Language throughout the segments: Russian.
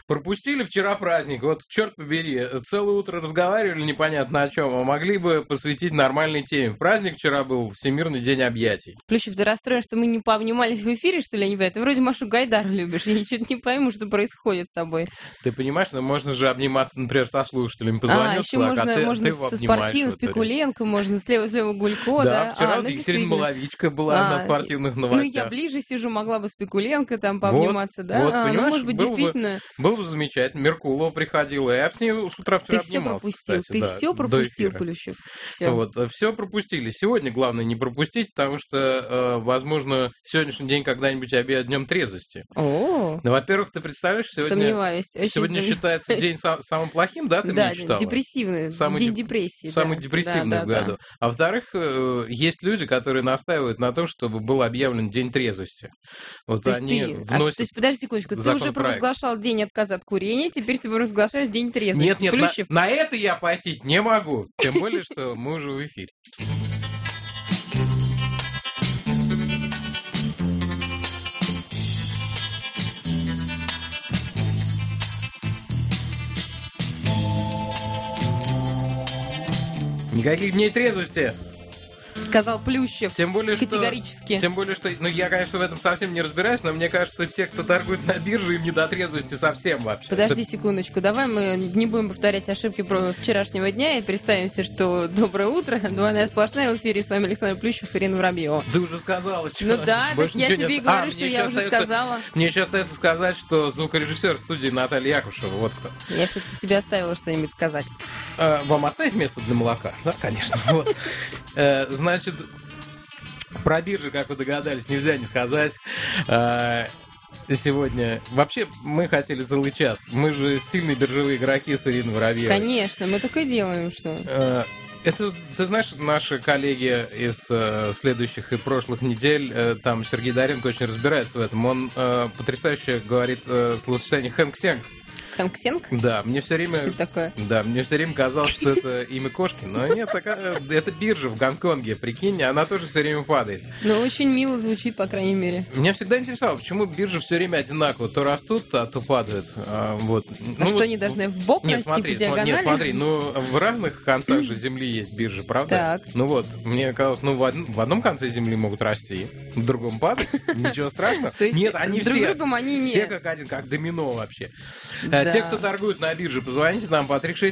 Пропустили вчера праздник, вот черт побери, целое утро разговаривали непонятно о чем, а могли бы посвятить нормальной теме. Праздник вчера был Всемирный день объятий. Плющев, ты расстроен, что мы не пообнимались в эфире, что ли, я не понимаю? Ты вроде Машу Гайдар любишь, я ничего не пойму, что происходит с тобой. Ты понимаешь, ну можно же обниматься, например, со слушателями, позвонил еще человек, можно ты его со обнимаешь. Спортивным, Спекуленко, можно слева Гулько, да? Вчера вот Екатерина Маловичка была на спортивных новостях. Ну, я ближе сижу, могла бы Спекуленко там пообниматься, да? Вот, понимаешь, может быть, действительно... Было бы замечательно. Меркулова приходила, я с ней с утра вчера обнимался, кстати. Ты все пропустил, Плющев. Все пропустили. Сегодня главное не пропустить, потому что, возможно, сегодняшний день когда-нибудь объявят днем трезвости. Ну, во-первых, ты представляешь, сегодня считается день самым плохим, да, ты мне читала? Да, депрессивный, день депрессии. Самый депрессивный в году. А во-вторых, есть люди, которые настаивают на том, чтобы был объявлен день трезвости. Вот они вносят... То есть, подожди секундочку, ты уже провозглашал день отказа от курения, теперь ты провозглашаешь день трезвости. Нет, на это я пойти не могу. Тем более, что мы уже в эфире. Никаких дней трезвости. Сказал Плющев. Тем более, категорически. Тем более, что... Ну, я, конечно, в этом совсем не разбираюсь, но мне кажется, те, кто торгует на бирже, им не до трезвости совсем вообще. Подожди секундочку. Давай мы не будем повторять ошибки про вчерашнего дня и представимся, что доброе утро. Двойная сплошная в эфире. С вами Александр Плющев и Ирина Воробьева. Ты уже сказала. Ну да, так я тебе и говорю, что я уже сказала. Мне еще остается сказать, что звукорежиссер в студии Наталья Якушева. Вот кто. Я все-таки тебе оставила что-нибудь сказать. Вам оставить место для молока? Да, конечно. Значит... Про биржи, как вы догадались, нельзя не сказать. Сегодня... Вообще, мы хотели целый час. Мы же сильные биржевые игроки с Ириной Воробьевой. Конечно, мы только и делаем, что... Это, ты знаешь, наши коллеги из следующих и прошлых недель, там Сергей Доренко очень разбирается в этом. Он потрясающе говорит словосочетание «Хэнк-Сенг». Хэнк-Сенг? Да, мне все время... Что это такое? Да, мне все время казалось, что это имя кошки, но нет, это биржа в Гонконге, прикинь, она тоже все время падает. Ну, очень мило звучит, по крайней мере. Меня всегда интересовало, почему биржи все время одинаково, то растут, а то падают. Что они должны в бок расти по диагонали? Нет, смотри, в разных концах же земли есть биржи, правда? Так. Мне казалось, в одном конце земли могут расти, в другом падать, ничего страшного. Нет, они все как один, как домино вообще. Те, кто торгует на бирже, позвоните нам по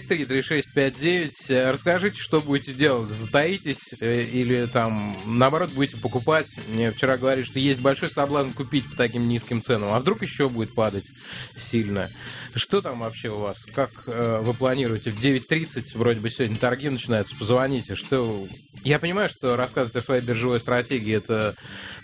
363-3659. Расскажите, что будете делать. Затаитесь или там, наоборот, будете покупать. Мне вчера говорили, что есть большой соблазн купить по таким низким ценам. А вдруг еще будет падать сильно? Что там вообще у вас? Как вы планируете? В 9:30 вроде бы сегодня торги начинаются. Позвоните. Я понимаю, что рассказывать о своей биржевой стратегии это...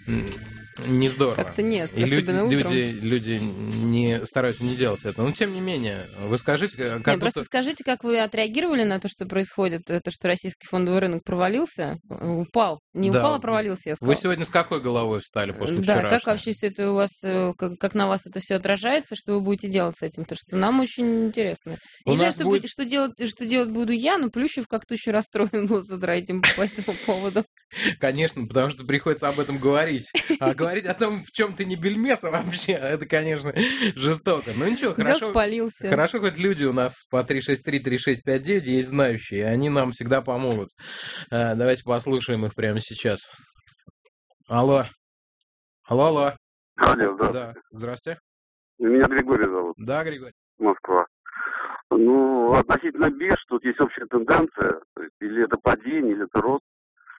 не здорово. Как-то нет, и особенно утром. Люди не стараются не делать это. Но тем не менее, вы скажите... Просто скажите, как вы отреагировали на то, что происходит, то, что российский фондовый рынок провалился, упал. Не упал, а провалился, я сказала. Вы сегодня с какой головой встали после вчерашнего? Да, как вообще все это у вас, как на вас это все отражается, что вы будете делать с этим? Потому что нам очень интересно. Я не знаю, что делать буду я, но Плющев как-то еще расстроен был с утра по этому поводу. Конечно, потому что приходится об этом говорить. А говорить о том, в чем ты не бельмеса вообще, это, конечно, жестоко. Но ничего, хорошо. Спалился. Хорошо, хоть люди у нас по 363-3659 есть знающие, и они нам всегда помогут. Давайте послушаем их прямо сейчас. Алло. Алло. Алло, здравствуйте. Да, здрасте. Меня Григорий зовут. Да, Григорий. Москва. Относительно бирж, тут есть общая тенденция. Или это падение, или это рост.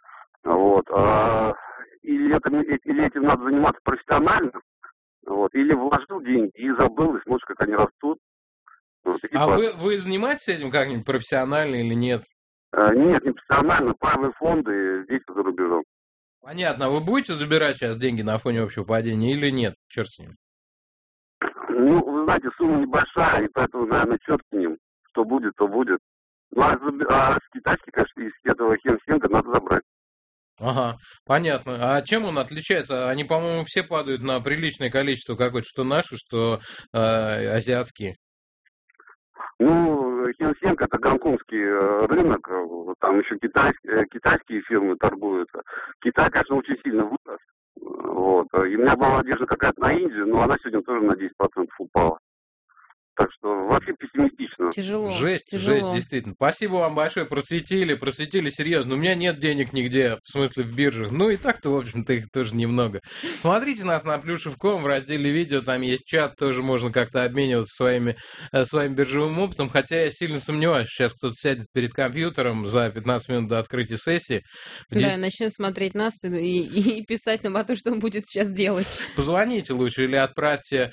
Или этим надо заниматься профессионально, или вложил деньги и забыл, и смотришь, как они растут. Вы занимаетесь этим как-нибудь профессионально или нет? Нет, не профессионально, правые фонды здесь за рубежом. Понятно. Вы будете забирать сейчас деньги на фоне общего падения или нет? Черт с ним. Вы знаете, сумма небольшая, и поэтому, наверное, черт с ним. Что будет, то будет. С китайских, конечно, из этого Хэнк-Сенга надо забрать. Ага, понятно. А чем он отличается? Они, по-моему, все падают на приличное количество какое-то, что наши, что азиатские. Хэнк-Сенг это гонконгский рынок, там еще китайские фирмы торгуются. Китай, конечно, очень сильно вырос. И у меня была надежда какая-то на Индию, но она сегодня тоже на 10% упала. Так что вообще пессимистично. Тяжело. Жесть, действительно. Спасибо вам большое, просветили серьезно. У меня нет денег нигде, в смысле в биржах. Ну и так-то, в общем-то, их тоже немного. Смотрите нас на Плюшев.ком, в разделе видео, там есть чат, тоже можно как-то обмениваться своим биржевым опытом, хотя я сильно сомневаюсь, что сейчас кто-то сядет перед компьютером за 15 минут до открытия сессии. Да, начнет смотреть нас и писать нам о том, что он будет сейчас делать. Позвоните лучше или отправьте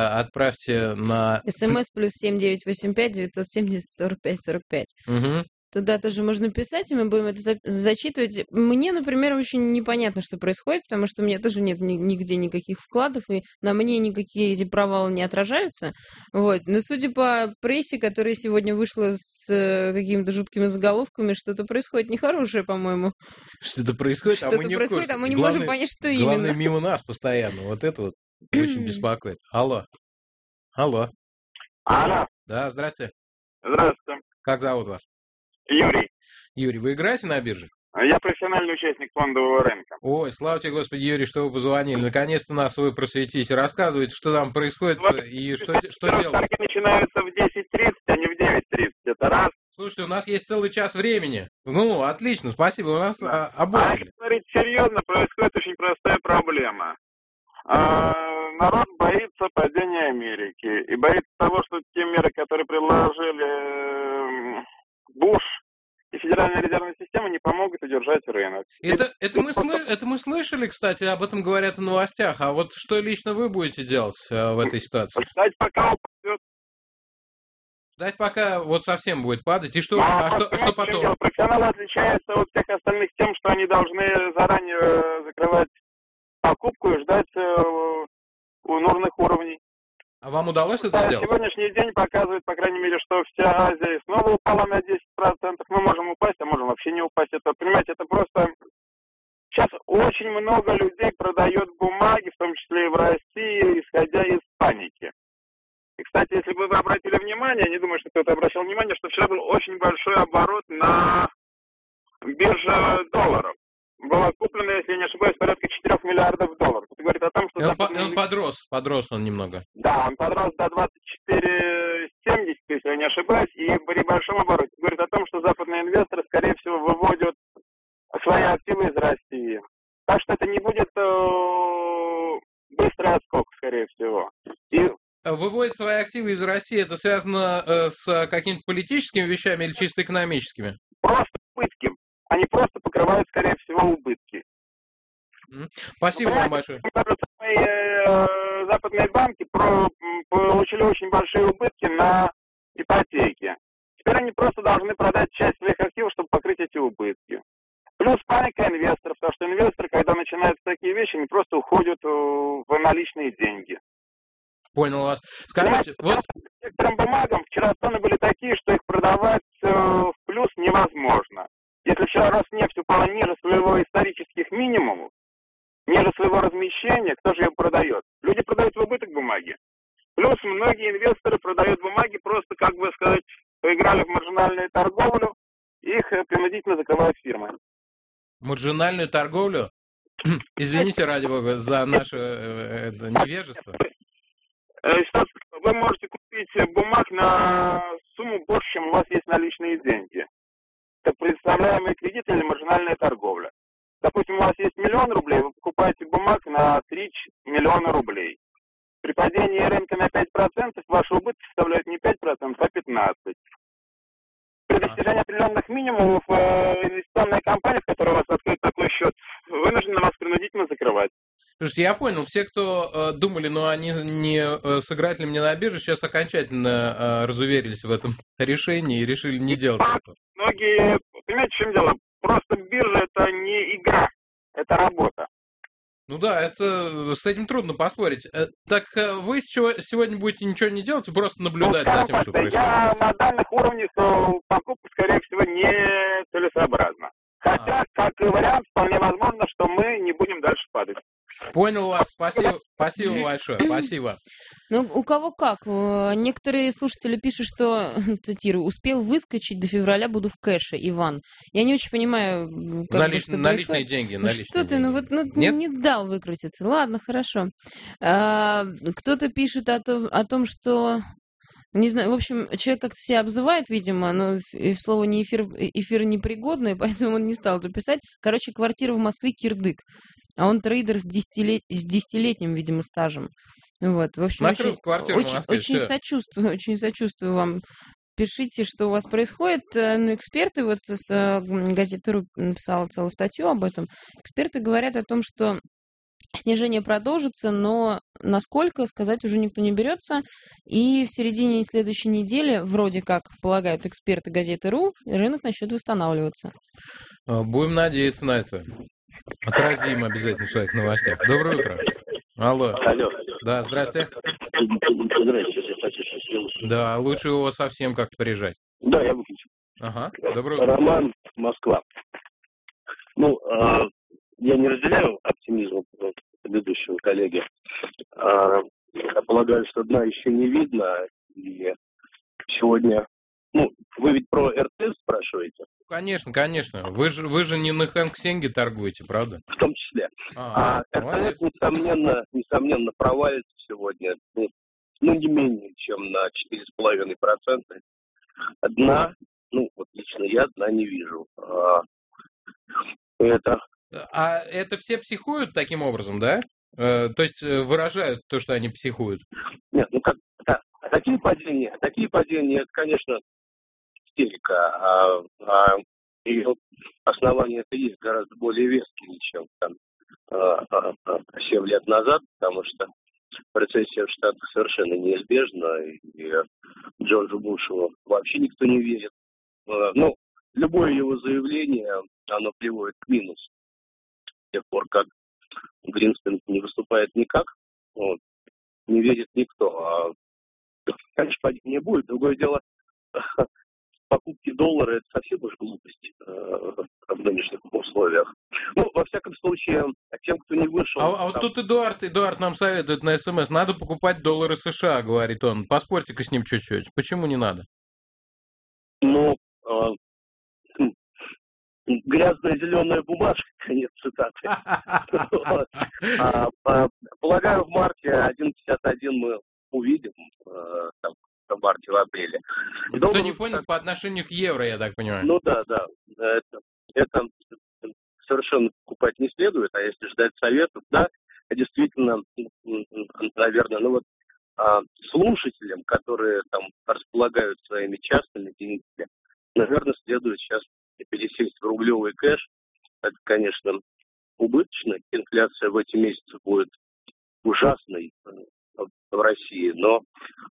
на... СМС плюс 7985 970 45 45. Угу. Туда тоже можно писать, и мы будем это зачитывать. Мне, например, очень непонятно, что происходит, потому что у меня тоже нет нигде никаких вкладов, и на мне никакие эти провалы не отражаются. Вот. Но судя по прессе, которая сегодня вышла с какими-то жуткими заголовками, что-то происходит нехорошее, по-моему. Что-то происходит, а мы не можем понять, что именно. Главное, мимо нас постоянно. Вот это вот очень беспокоит. Алло. Алло. Да, здрасте. Здравствуйте. Как зовут вас? Юрий. Юрий, вы играете на бирже? Я профессиональный участник фондового рынка. Ой, слава тебе, Господи, Юрий, что вы позвонили. Наконец-то нас вы просветите. Рассказывайте, что там происходит и что делать. Торги начинаются в 10:30, а не в 9:30. Это раз. Слушайте, у нас есть целый час времени. Ну, отлично, спасибо. У нас обои. Если говорить серьезно, происходит очень простая проблема. Народ боится падения Америки и боится того, что те меры, которые предложили Буш и Федеральная резервная система, не помогут удержать рынок. Это мы слышали, кстати, об этом говорят в новостях. А вот что лично вы будете делать в этой ситуации? Ждать, пока упадет. Ждать, пока вот совсем будет падать. И что потом? Профессионалы отличаются от всех остальных тем, что они должны заранее закрывать покупку и ждать у нужных уровней. А вам удалось это сделать? Сегодняшний день показывает, по крайней мере, что вся Азия снова упала на 10%. Мы можем упасть, а можем вообще не упасть. Это, понимаете, это просто... Сейчас очень много людей продает бумаги, в том числе и в России, исходя из паники. И, кстати, если бы вы обратили внимание, я не думаю, что кто-то обращал внимание, что вчера был очень большой оборот на бирже долларов. Было куплено, если я не ошибаюсь, порядка 4 миллиардов долларов. Это говорит о том, что... Он подрос он немного. Да, он подрос до 24,70, если я не ошибаюсь, и при большом обороте. Это говорит о том, что западные инвесторы, скорее всего, выводят свои активы из России. Так что это не будет быстрый отскок, скорее всего. Выводят свои активы из России, это связано с какими-то политическими вещами или чисто экономическими? Просто убытки. Они просто покрывают, скорее всего, убытки. Спасибо вам большое. Западные банки получили очень большие убытки на ипотеке. Теперь они просто должны продать часть своих активов, чтобы покрыть эти убытки. Плюс паника инвесторов, потому что инвесторы, когда начинаются такие вещи, они просто уходят в наличные деньги. Понял вас. Скажите, вот... Некоторым бумагам вчера цены были такие, что их продавать в плюс невозможно. Если вчера Роснефть упала ниже своего исторических минимумов, ниже своего размещения, кто же ее продает? Люди продают в убыток бумаги. Плюс многие инвесторы продают бумаги просто, как бы сказать, поиграли в маржинальную торговлю, их принудительно закрывают фирмы. Маржинальную торговлю? Извините, ради бога, за наше невежество. Вы можете купить бумаг на сумму больше, чем у вас есть наличные деньги. Это представляемый кредит или маржинальная торговля. Допустим, у вас есть 1 000 000 рублей, вы покупаете бумаг на 3 миллиона рублей. При падении рынка на 5% ваши убытки составляют не 5%, а 15%. При достижении определенных минимумов инвестиционная компания, в которой у вас открыт такой счет, вынуждена вас принудительно закрывать. Слушайте, я понял, все, кто думали, но они не сыграть ли мне на бирже, сейчас окончательно разуверились в этом решении и решили не делать этого. Многие, понимаете, в чем дело? Просто биржа это не игра, это работа. Ну да, это с этим трудно поспорить. Так вы сегодня будете ничего не делать, просто наблюдать за тем, что происходит? Я на данных уровнях покупка, скорее всего, не целесообразна. Хотя, как вариант, вполне возможно, что мы не будем дальше падать. Понял вас, спасибо большое, спасибо. Ну, у кого как. Некоторые слушатели пишут, что, цитирую, успел выскочить, до февраля буду в кэше, Иван. Я не очень понимаю, как наличные деньги. Что ты, не дал выкрутиться. Ладно, хорошо. Кто-то пишет о том, что... Не знаю, в общем, человек как-то себя обзывает, видимо, но слово не эфир непригодное, поэтому он не стал это писать. Короче, квартира в Москве кирдык. А он трейдер с 10-летним, видимо, стажем. Вот, в общем, очень сочувствую вам. Пишите, что у вас происходит. Ну, эксперты, вот газета РУ написала целую статью об этом. Эксперты говорят о том, что снижение продолжится, но насколько, сказать уже никто не берется. И в середине следующей недели, вроде как полагают эксперты газеты РУ, рынок начнет восстанавливаться. Будем надеяться на это. Отразим обязательно в своих новостях. Доброе утро. Алло. Алло. Да, здрасте. Здрасте, да, лучше его совсем как-то приезжать. Да, я выключу. Ага, доброе утро. Роман, Москва. Ну, я не разделяю оптимизм предыдущего коллеги. Я полагаю, что дна еще не видно. И сегодня... Ну, вы ведь про РТС спрашиваете? Конечно, конечно. Вы же не на Хэнк Сенге торгуете, правда? В том числе. РТС, несомненно, провалится сегодня. Ну, не менее, чем на 4,5%. Дна, вот лично я дна не вижу. А это все психуют таким образом, да? То есть выражают то, что они психуют? Нет, такие падения, это, конечно, истерика, ее основания это есть гораздо более веские, чем там 7 лет назад, потому что рецессия в Штатах совершенно неизбежна, и Джорджу Бушу вообще никто не верит. Ну, любое его заявление, оно приводит к минусу. С тех пор, как Гринспен не выступает никак, не верит никто. Конечно, падение будет. Другое дело, покупки доллара – это совсем уж глупость в нынешних условиях. Ну, во всяком случае, тем, кто не вышел... Вот тут Эдуард нам советует на СМС, надо покупать доллары США, говорит он. Поспорьте-ка с ним чуть-чуть. Почему не надо? Ну, грязная зеленая бумажка, конец цитаты. Полагаю, в марте 1,51 мы увидим, в марте, в апреле. Кто не понял, по отношению к евро, я так понимаю. Ну да. Это совершенно покупать не следует, а если ждать советов, да, действительно, наверное, слушателям, которые там располагают своими частными деньгами, наверное, следует сейчас пересесть в рублевый кэш. Это, конечно, убыточно. Инфляция в эти месяцы будет ужасной в России, но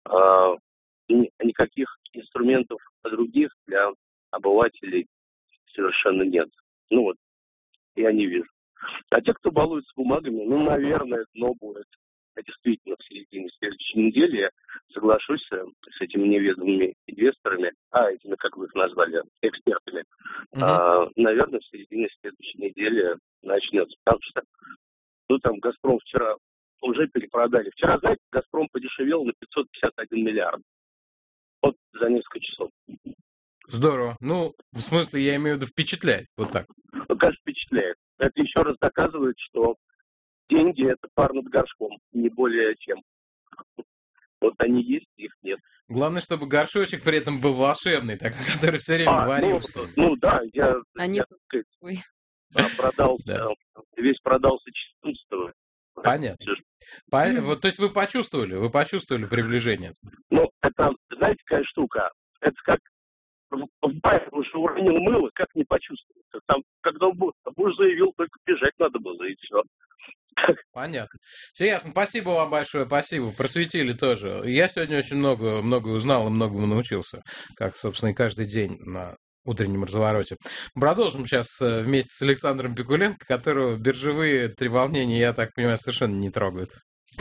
никаких инструментов других для обывателей совершенно нет. Я не вижу. А те, кто балуется бумагами, наверное, дно будет действительно в середине следующей недели. Я соглашусь с этими неведомыми инвесторами, этими, как вы их назвали, экспертами. Наверное, в середине следующей недели начнется. Потому что, «Газпром» вчера уже перепродали. Вчера, знаете, «Газпром» подешевел на 551 миллиард. Вот за несколько часов. Здорово. В смысле, я имею в виду, впечатляет. Вот так. Конечно, впечатляет. Это еще раз доказывает, что деньги – это пар над горшком, не более чем. Вот они есть, их нет. Главное, чтобы горшочек при этом был волшебный, который все время варился. Я продался, весь продался 14-го. Понятно. То есть вы почувствовали приближение? Это, знаете, какая штука? Это как в баре уже уронил мыло, как не почувствуется. Там, когда Буш заявил, только бежать надо было, и все. Понятно. Все ясно. Спасибо вам большое, спасибо. Просветили тоже. Я сегодня очень много узнал и многому научился, как, собственно, и каждый день на утреннем развороте. Продолжим сейчас вместе с Александром Пикуленко, которого биржевые треволнения, я так понимаю, совершенно не трогают.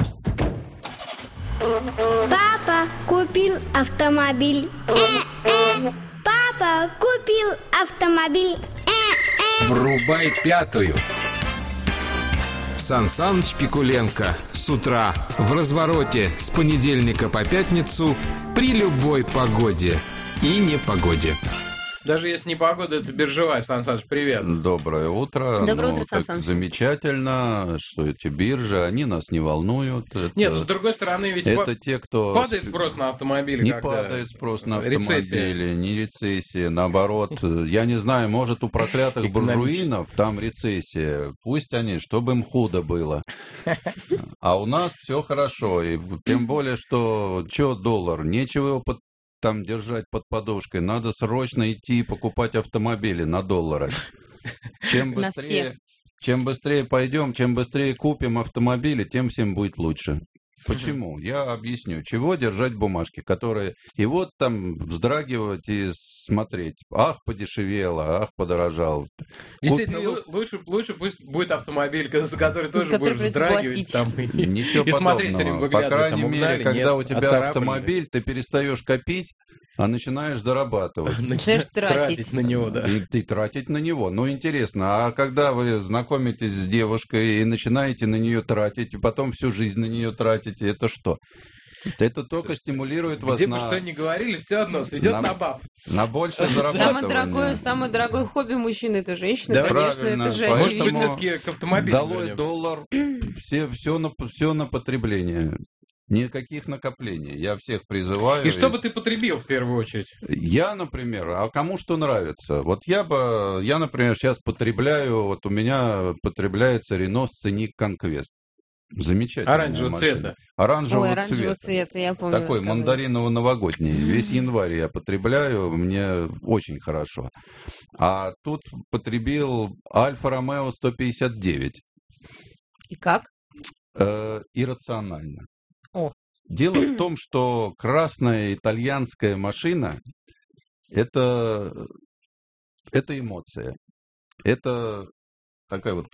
Папа купил автомобиль. Папа купил автомобиль. Врубай пятую. Сан Саныч Пикуленко с утра в развороте с понедельника по пятницу при любой погоде и непогоде. Даже если не погода, это биржевая. Сан Саныч, привет. Доброе утро. Доброе утро, Сан Саныч. Замечательно, что эти биржи, они нас не волнуют. Нет, с другой стороны, ведь это те, кто... падает спрос на автомобили. Не падает спрос на автомобили, рецессия. Не рецессия, наоборот. Я не знаю, может, у проклятых буржуинов там рецессия. Пусть они, чтобы им худо было. А у нас все хорошо. И тем более, что доллар? Нечего его там держать под подушкой. Надо срочно идти и покупать автомобили на доллары. Чем быстрее пойдем, чем быстрее купим автомобили, тем всем будет лучше. Почему? Я объясню. Чего держать бумажки, которые... И вот там вздрагивать и смотреть. Ах, подешевело, ах, подорожал. Действительно, лучше пусть будет автомобиль, за который тоже будешь вздрагивать там, и смотреть все время, выглядывать. По крайней мере, когда у тебя автомобиль, ты перестаешь копить, а начинаешь зарабатывать. Начинаешь тратить на него, да. И тратить на него. Ну, интересно, а когда вы знакомитесь с девушкой и начинаете на нее тратить, и потом всю жизнь на нее тратите, это что? Это только стимулирует вас Где бы что ни говорили, все одно сведет на баб. На большее зарабатывание. Самое дорогое хобби мужчины — это женщина, да, конечно, это женщина. Может быть, все-таки к автомобилю долой доллар, все на потребление. Никаких накоплений. Я всех призываю. И что бы ты потребил в первую очередь? Я, например, а кому что нравится? Вот я, например, сейчас потребляю, вот у меня потребляется Renault Scenic Conquest. Замечательно. Оранжевого цвета. Оранжевого цвета, я помню. Такой мандариново-новогодний. Весь январь я потребляю, мне очень хорошо. А тут потребил Альфа Ромео 159. И как? Иррационально. О. Дело в том, что красная итальянская машина это эмоция. Это такая вот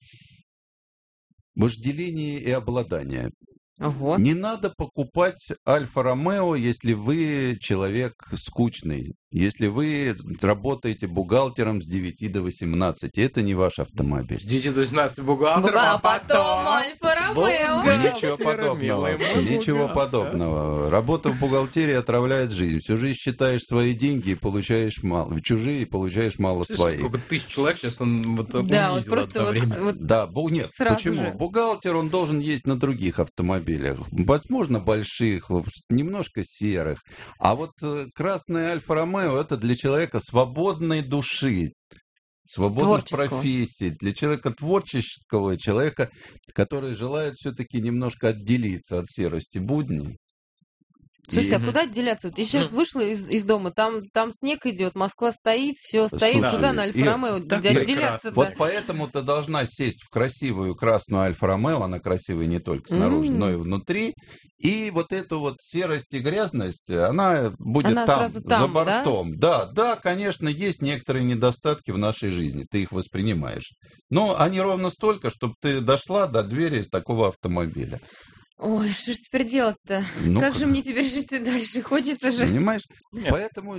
вожделение и обладание. Ого. Не надо покупать Альфа-Ромео, если вы человек скучный, если вы работаете бухгалтером с 9 до 18. Это не ваш автомобиль. С 9 до 18 бухгалтером, а потом Альфа-Ромео. Ничего подобного. Ничего подобного. Работа в бухгалтерии отравляет жизнь. Всю жизнь считаешь свои деньги и получаешь мало. Чужие и получаешь мало своих. Сколько тысяч человек сейчас он да, вот просто время. Да, нет, почему? Бухгалтер, он должен есть на других автомобилях. Возможно, больших, немножко серых. А вот красная Альфа-Ромео — это для человека свободной души, свободной профессии, для человека творческого, человека, который желает все-таки немножко отделиться от серости будней. Слушайте, а куда отделяться? Ты сейчас вышла из дома, там снег идет, Москва стоит, все стоит. Слушай, куда на Альфа-Ромео? Где отделяться-то? Вот поэтому ты должна сесть в красивую красную Альфа-Ромео, она красивая не только снаружи, но и внутри. И вот эту вот серость и грязность, она будет там, за бортом. Да, конечно, есть некоторые недостатки в нашей жизни, ты их воспринимаешь. Но они ровно столько, чтобы ты дошла до двери из такого автомобиля. Ой, что ж теперь делать-то? Как же мне теперь жить-то дальше? Хочется же. Понимаешь? Нет. Поэтому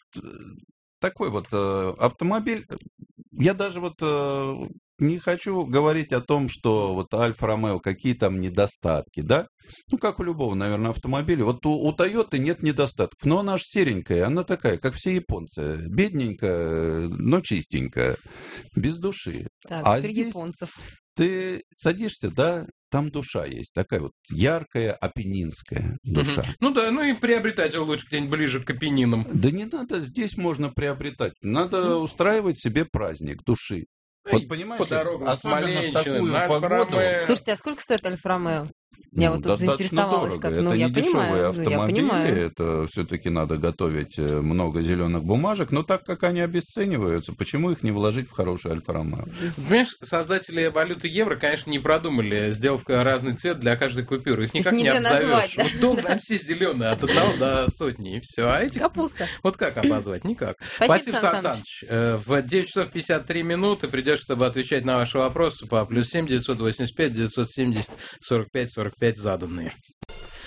такой вот автомобиль... Я даже вот не хочу говорить о том, что вот Альфа-Ромео, какие там недостатки, да? Ну, как у любого, наверное, автомобиля. Вот у Тойоты нет недостатков, но она же серенькая, она такая, как все японцы. Бедненькая, но чистенькая, без души. Так, а здесь японцев. Ты садишься, да, там душа есть, такая вот яркая апеннинская душа. Ну да, ну и приобретать его лучше где-нибудь ближе к апеннинам. Да не надо, здесь можно приобретать. Надо устраивать себе праздник души. Вот понимаешь, по дорогам особенно в такую погоду. Слушайте, а сколько стоит Альфа-Ромео? Я вот тут заинтересовалась. Как. Это не дешевые автомобили, это все-таки надо готовить много зеленых бумажек, но так как они обесцениваются, почему их не вложить в хороший Альфа-Ромео? Понимаешь, создатели валюты евро, конечно, не продумали, сделав разный цвет для каждой купюры. Их никак не обзовешь. Вот долго там все зеленые, от 1 до сотни, и все. А эти... Капуста. Вот как обозвать? Никак. Спасибо, Сан Саныч. В 9 часов 53 минуты придешь, чтобы отвечать на ваши вопросы по +7 985 970 45 45 заданные.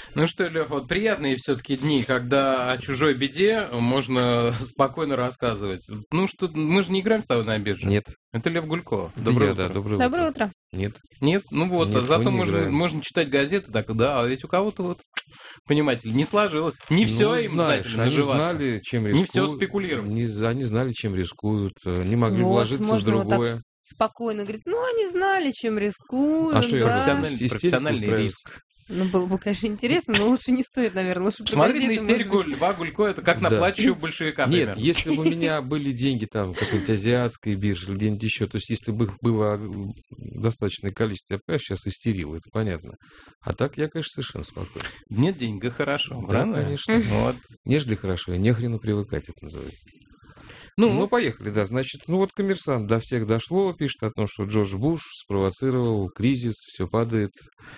Ну что, Лёх, вот приятные все-таки дни, когда о чужой беде можно спокойно рассказывать. Ну что, мы же не играем с тобой на бирже. Нет. Это Лев Гулько. Доброе утро. Доброе утро. Нет. Нет? Ну вот, Нет, зато можно читать газеты, так да, а ведь у кого-то вот, понимаете ли, не сложилось. Не все им, знаете, наживаться. Они знали, чем рискуют. Не все спекулировать. Они знали, чем рискуют, не могли вложиться в другое. Вот спокойно говорит, они знали, чем рискуют. А что да. Профессиональный риск. Ну, было бы, конечно, интересно, но лучше не стоит, наверное. Лучше смотреть на истерику Льва Гулько, это как на плачущего большевика. Нет, если бы у меня были деньги там, какой-нибудь азиатской бирже или где-нибудь еще, то есть если бы их было достаточное количество, я, понимаю, сейчас истерил, это понятно. А так я, конечно, совершенно спокойно. Нет денег, хорошо. Да, конечно. Вот. Нежели хорошо, и нехрена привыкать, это называется. Ну, поехали, да. Значит, «Коммерсант» до всех дошло, пишет о том, что Джордж Буш спровоцировал кризис, все падает.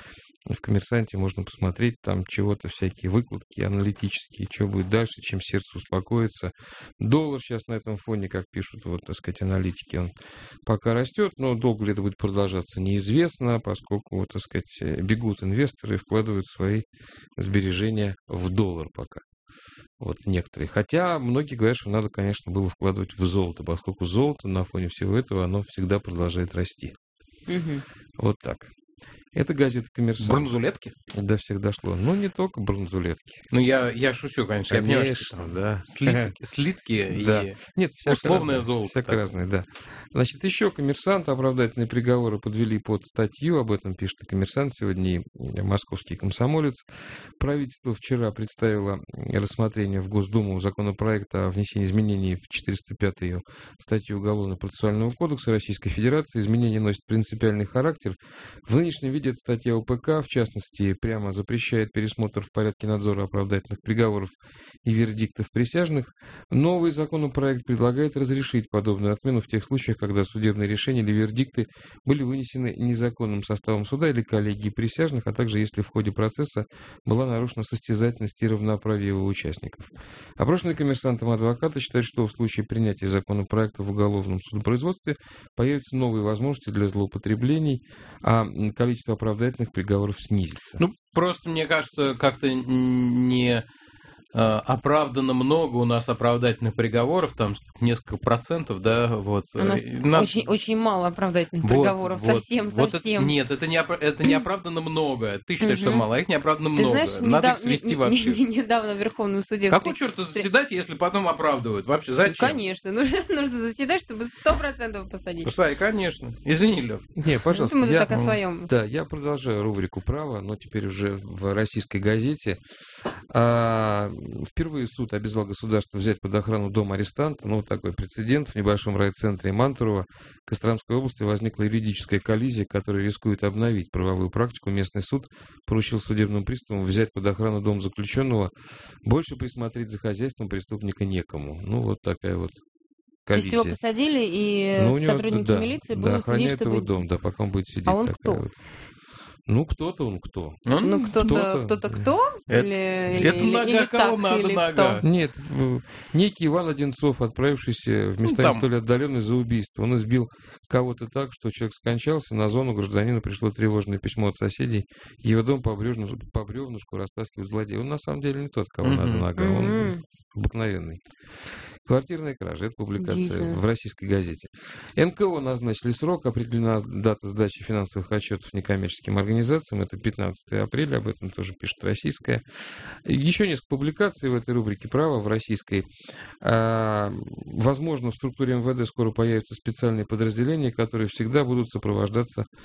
В «Коммерсанте» можно посмотреть, там чего-то всякие выкладки аналитические, что будет дальше, чем сердце успокоится. Доллар сейчас на этом фоне, как пишут, аналитики, он пока растет, но долго ли это будет продолжаться, неизвестно, поскольку, бегут инвесторы и вкладывают свои сбережения в доллар пока. Некоторые. Хотя многие говорят, что надо, конечно, было вкладывать в золото, поскольку золото на фоне всего этого, оно всегда продолжает расти. Угу. Вот так. Это газета «Коммерсант». Бронзулетки? До всех дошло. Но не только бронзулетки. Ну, я шучу, конечно. Я понимаю, что да. Слитки да. и нет, условное золото. Всяко разное, да. Значит, еще «Коммерсант». Оправдательные приговоры подвели под статью. Об этом пишет «Коммерсант» сегодня и «Московский комсомолец». Правительство вчера представило рассмотрение в Госдуму законопроекта о внесении изменений в 405-ю статью Уголовно-процессуального кодекса Российской Федерации. Изменения носят принципиальный характер. В нынешнем виде эта статья УПК, в частности, прямо запрещает пересмотр в порядке надзора оправдательных приговоров и вердиктов присяжных. Новый законопроект предлагает разрешить подобную отмену в тех случаях, когда судебные решения или вердикты были вынесены незаконным составом суда или коллегией присяжных, а также если в ходе процесса была нарушена состязательность и равноправие его участников. Опрошенные «Коммерсантом» адвокаты считают, что в случае принятия законопроекта в уголовном судопроизводстве появятся новые возможности для злоупотреблений, а количество оправдательных приговоров снизится. Ну, просто мне кажется, как-то не оправдано много у нас оправдательных приговоров, там несколько процентов, да, вот. У нас очень мало оправдательных приговоров, совсем. Нет, это не оправдано много. Ты считаешь, что мало, а их не оправдано много. Знаешь, надо их свести вообще. Недавно в Верховном суде... Какого черта заседать, если потом оправдывают? Вообще зачем? Конечно, нужно заседать, чтобы 100% посадить. Посадить, конечно. Извини, Лев. Не, пожалуйста. Мы так о своем. Да, я продолжаю рубрику «Право», но теперь уже в российской газете. Впервые суд обязал государство взять под охрану дом арестанта. Такой прецедент. В небольшом райцентре Мантурово Костромской области возникла юридическая коллизия, которая рискует обновить правовую практику. Местный суд поручил судебному приставу взять под охрану дом заключенного. Больше присмотреть за хозяйством преступника некому. Вот такая вот коллизия. То есть его посадили, и сотрудники милиции будут следить, чтобы... его дом, пока он будет сидеть. А он кто? Кто-то он кто. Кто-то кто? Это нога, кого надо нога. Нет, некий Иван Одинцов, отправившийся в места столь отдаленные за убийство. Он избил кого-то так, что человек скончался. На зону гражданину пришло тревожное письмо от соседей. Его дом по бревнышку растаскивают злодеи. Он на самом деле не тот, кого надо нога. Он обыкновенный. Квартирная кража. Это публикация в российской газете. НКО назначили срок. Определена дата сдачи финансовых отчетов некоммерческим организациям. Это 15 апреля. Об этом тоже пишет российская. Еще несколько публикаций в этой рубрике «Право» в российской. Возможно, в структуре МВД скоро появятся специальные подразделения, которые всегда будут сопровождать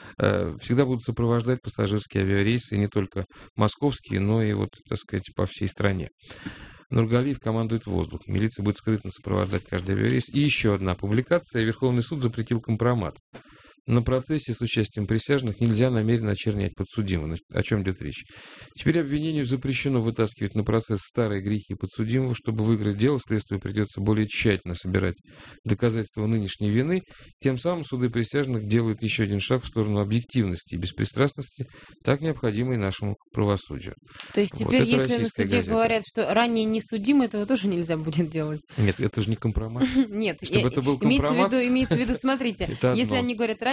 пассажирские авиарейсы, и не только московские, но и по всей стране. Нургалиев командует воздух. Милиция будет скрытно сопровождать каждый авиарейс. И еще одна публикация. Верховный суд запретил компромат. На процессе с участием присяжных нельзя намеренно очернять подсудимого. О чем идет речь? Теперь обвинению запрещено вытаскивать на процесс старые грехи подсудимого. Чтобы выиграть дело, следствию придется более тщательно собирать доказательства нынешней вины. Тем самым суды присяжных делают еще один шаг в сторону объективности и беспристрастности, так необходимой нашему правосудию. То есть теперь, если на суде говорят, что ранее не судим, этого тоже нельзя будет делать? Нет, это же не компромат. Нет, чтобы это был компромат. Имеется в виду, смотрите, если они говорят, ранее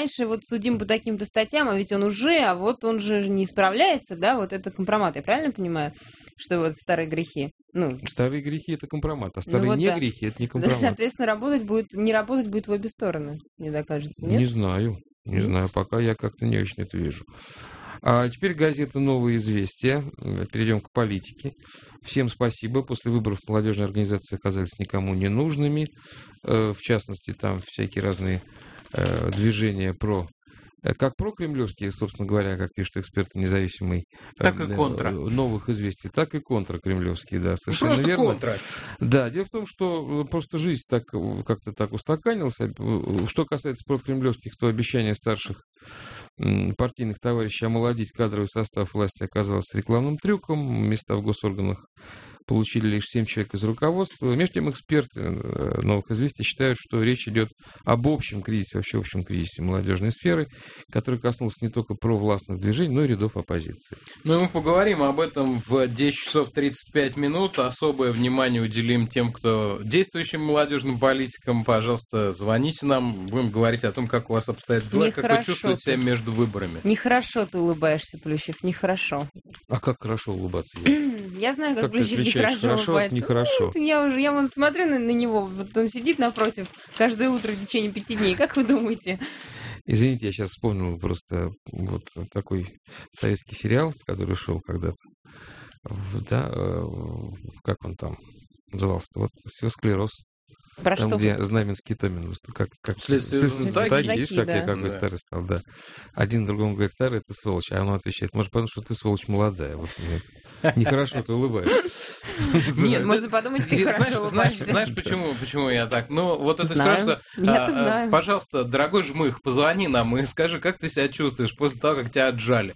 раньше вот судим по таким-то статьям, а ведь он уже, а вот он же не исправляется, да, вот это компромат, я правильно понимаю, что вот старые грехи? Ну, старые грехи — это компромат, а старые не грехи — это не компромат. Соответственно, не работать будет в обе стороны, мне так кажется, нет? Не знаю, пока я как-то не очень это вижу. А теперь газета «Новые известия». Перейдем к политике. Всем спасибо. После выборов молодежные организации оказались никому не нужными. В частности, там всякие разные движения как прокремлевские, собственно говоря, как пишут эксперты независимой, так и контра. Новых известий, так и контракремлевские, да, совершенно просто верно. Контра. Да, дело в том, что просто жизнь как-то так устаканилась. Что касается прокремлевских, то обещание старших партийных товарищей омолодить кадровый состав власти оказалось рекламным трюком. Места в госорганах получили лишь 7 человек из руководства. Между тем, эксперты «Новых известий» считают, что речь идет об общем кризисе, вообще общем кризисе молодежной сферы, который коснулся не только провластных движений, но и рядов оппозиции. Ну, мы поговорим об этом в 10 часов 35 минут. Особое внимание уделим тем, кто действующим молодежным политикам. Пожалуйста, звоните нам. Будем говорить о том, как у вас обстоят дела, как вы чувствуете себя между выборами. Нехорошо ты улыбаешься, Плющев, нехорошо. А как хорошо улыбаться? Я знаю, как Плющев нехорошо улыбается. Нехорошо. Я вон смотрю на него, вот он сидит напротив каждое утро в течение 5 дней. Как вы думаете? Извините, я сейчас вспомнил просто вот такой советский сериал, который шел когда-то. Как он там назывался-то? Вот «Склероз». Про там, что? где Знаменский Томин выступает. Следствие знаки, видишь, как да. Я какой старый стал, да. Один другому говорит: старый, это сволочь. А он отвечает: может, потому что ты сволочь молодая. Вот нехорошо ты улыбаешься. Нет, можно подумать, ты хорошо улыбаешься. Знаешь, почему я так? Ну, вот это все, что... Я-то знаю. Пожалуйста, дорогой жмых, позвони нам и скажи, как ты себя чувствуешь после того, как тебя отжали.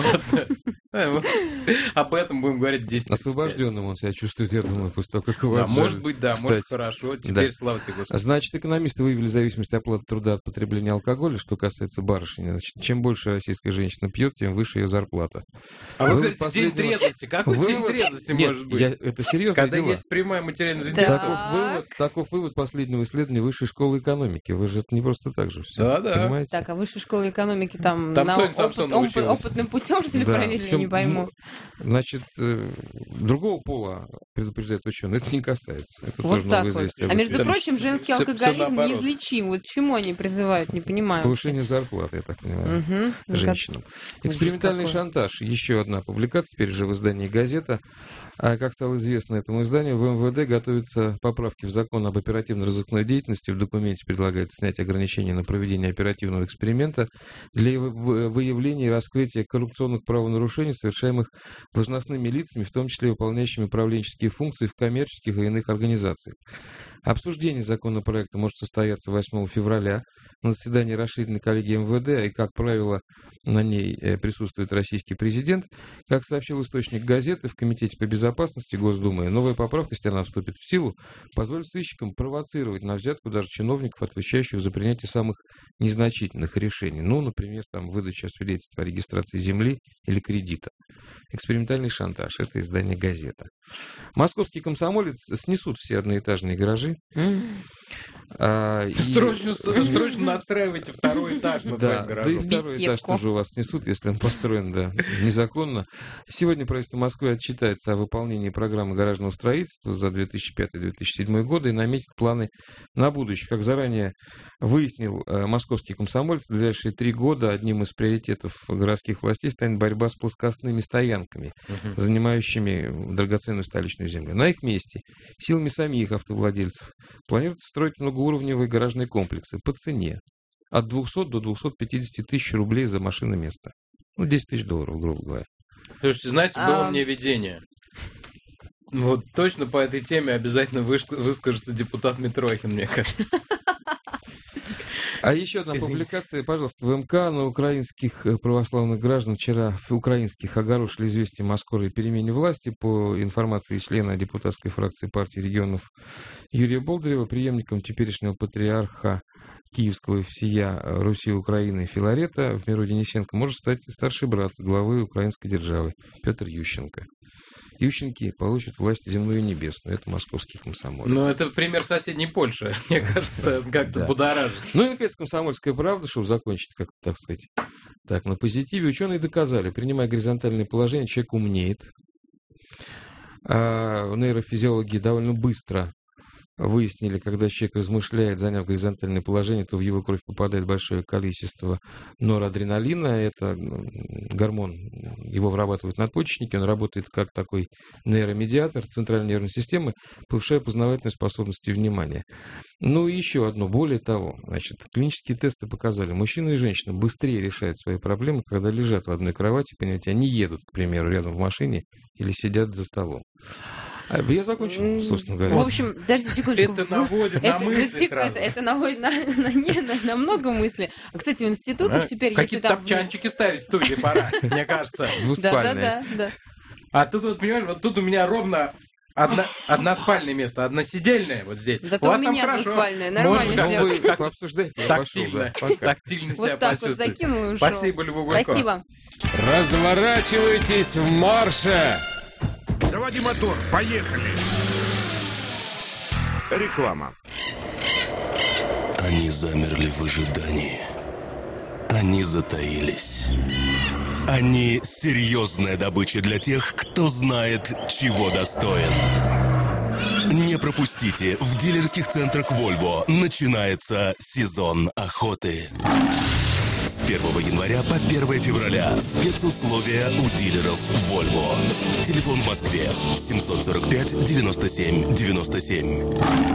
Об этом будем говорить 10 минут. Освобожденным он себя чувствует, я думаю, после того, как его отжали. Может быть, да, может, хорошо. Теперь слава тебе, Господи. Значит, экономисты выявили зависимость оплаты труда от потребления алкоголя. Что касается барышни, значит, чем больше российская женщина пьет, тем выше ее зарплата. А вы говорите, день трезвости. Какой день трезвости может быть? Это серьезно. Когда есть прямая материальная заинтересованность. Таков вывод последнего исследования Высшей школы экономики. Вы же это не просто так же все. Да. Понимаете? Так, а Высшей школы экономики там опытным путем, что ли, проверили, не пойму. Значит, другого пола, предупреждает ученый, это не касается. Это вот тоже так новое вот. известие. А между прочим, женский алкоголизм неизлечим. Вот чему они призывают, не понимаю. Повышение зарплаты, я так понимаю, женщинам. Экспериментальный шантаж. Еще одна публикация, теперь же в издании «Газета». Как стало известно этому изданию, в МВД готовятся поправки в закон об оперативно-розыскной деятельности. В документе предлагается снять ограничения на проведение оперативного эксперимента для выявления и раскрытия коррупционных правонарушений, совершаемых должностными лицами, в том числе выполняющими управленческие функции в коммерческих и иных организациях. Обсуждение законопроекта может состояться 8 февраля на заседании расширенной коллегии МВД, и, как правило, на ней присутствует российский президент. Как сообщил источник газеты, в Комитете по безопасности Госдумы новая поправка, если она вступит в силу, позволит сыщикам провоцировать на взятку даже чиновников, отвечающих за принятие самых незначительных решений. Ну, например, там, выдача свидетельства о регистрации земли или кредита. Экспериментальный шантаж. Это издание «Газета». Московский комсомолец снесут все одноэтажные гаражи. Срочно настраивайте второй этаж над своим гаражом. Да и второй этаж тоже у вас снесут, если он построен, незаконно. Сегодня правительство Москвы отчитается о выполнении программы гаражного строительства за 2005-2007 годы и наметит планы на будущее. Как заранее выяснил московский комсомолец, в ближайшие 3 года одним из приоритетов городских властей станет борьба с плоскостными стоянками, занимающими драгоценную столичную землю. На их месте силами самих автовладельцев планируется строить многоуровневые гаражные комплексы по цене от 200 до 250 тысяч рублей за машиноместо. 10 тысяч долларов, грубо говоря. Слушайте, знаете, было мне видение. Вот точно по этой теме обязательно выскажется депутат Митрохин, мне кажется. А еще одна публикация, пожалуйста, в МК. На украинских православных граждан вчера огорошили известием о скорой перемене власти. По информации члена депутатской фракции партии регионов Юрия Болдырева, преемником теперешнего патриарха Киевского всея Руси Украины Филарета в Миру Денисенко может стать старший брат главы украинской державы Петр Ющенко. Ющенки получат власть земную и небесную. Это московский комсомолец. Ну, это пример соседней Польши, мне кажется, как-то будоражит. Ну и, наконец, комсомольская правда, чтобы закончить, как-то, так сказать, так, на позитиве. Ученые доказали, принимая горизонтальное положение, человек умнеет. А нейрофизиологи довольно быстро выяснили, когда человек размышляет, заняв горизонтальное положение, то в его кровь попадает большое количество норадреналина. Это гормон, его вырабатывают надпочечники, он работает как такой нейромедиатор центральной нервной системы, повышая познавательную способность и внимание. Ну и еще одно, более того, значит, клинические тесты показали, мужчины и женщины быстрее решают свои проблемы, когда лежат в одной кровати, понимаете, они едут, к примеру, рядом в машине или сидят за столом. Я закончил, собственно говоря. В общем, подожди секундочку. Это наводит на мысли сразу. Это наводит на много мыслей. А, кстати, в институтах теперь, если какие-то топчанчики ставить в студии пора, мне кажется. Двуспальные. Да. А тут, вот, понимаешь, вот тут у меня ровно односпальное место, односидельное вот здесь. Зато у меня двуспальное, нормально сделано. Как вы обсуждаете? Тактильно себя Вот так вот почувствовать. закинул и ушел. Спасибо, Любовь Гулько. Спасибо. Разворачивайтесь в марше! Заводи мотор, поехали! Реклама. Они замерли в ожидании. Они затаились. Они серьезная добыча для тех, кто знает, чего достоин. Не пропустите, в дилерских центрах Volvo начинается сезон охоты. С 1 января по 1 февраля спецусловия у дилеров Volvo. Телефон в Москве 745 97 97.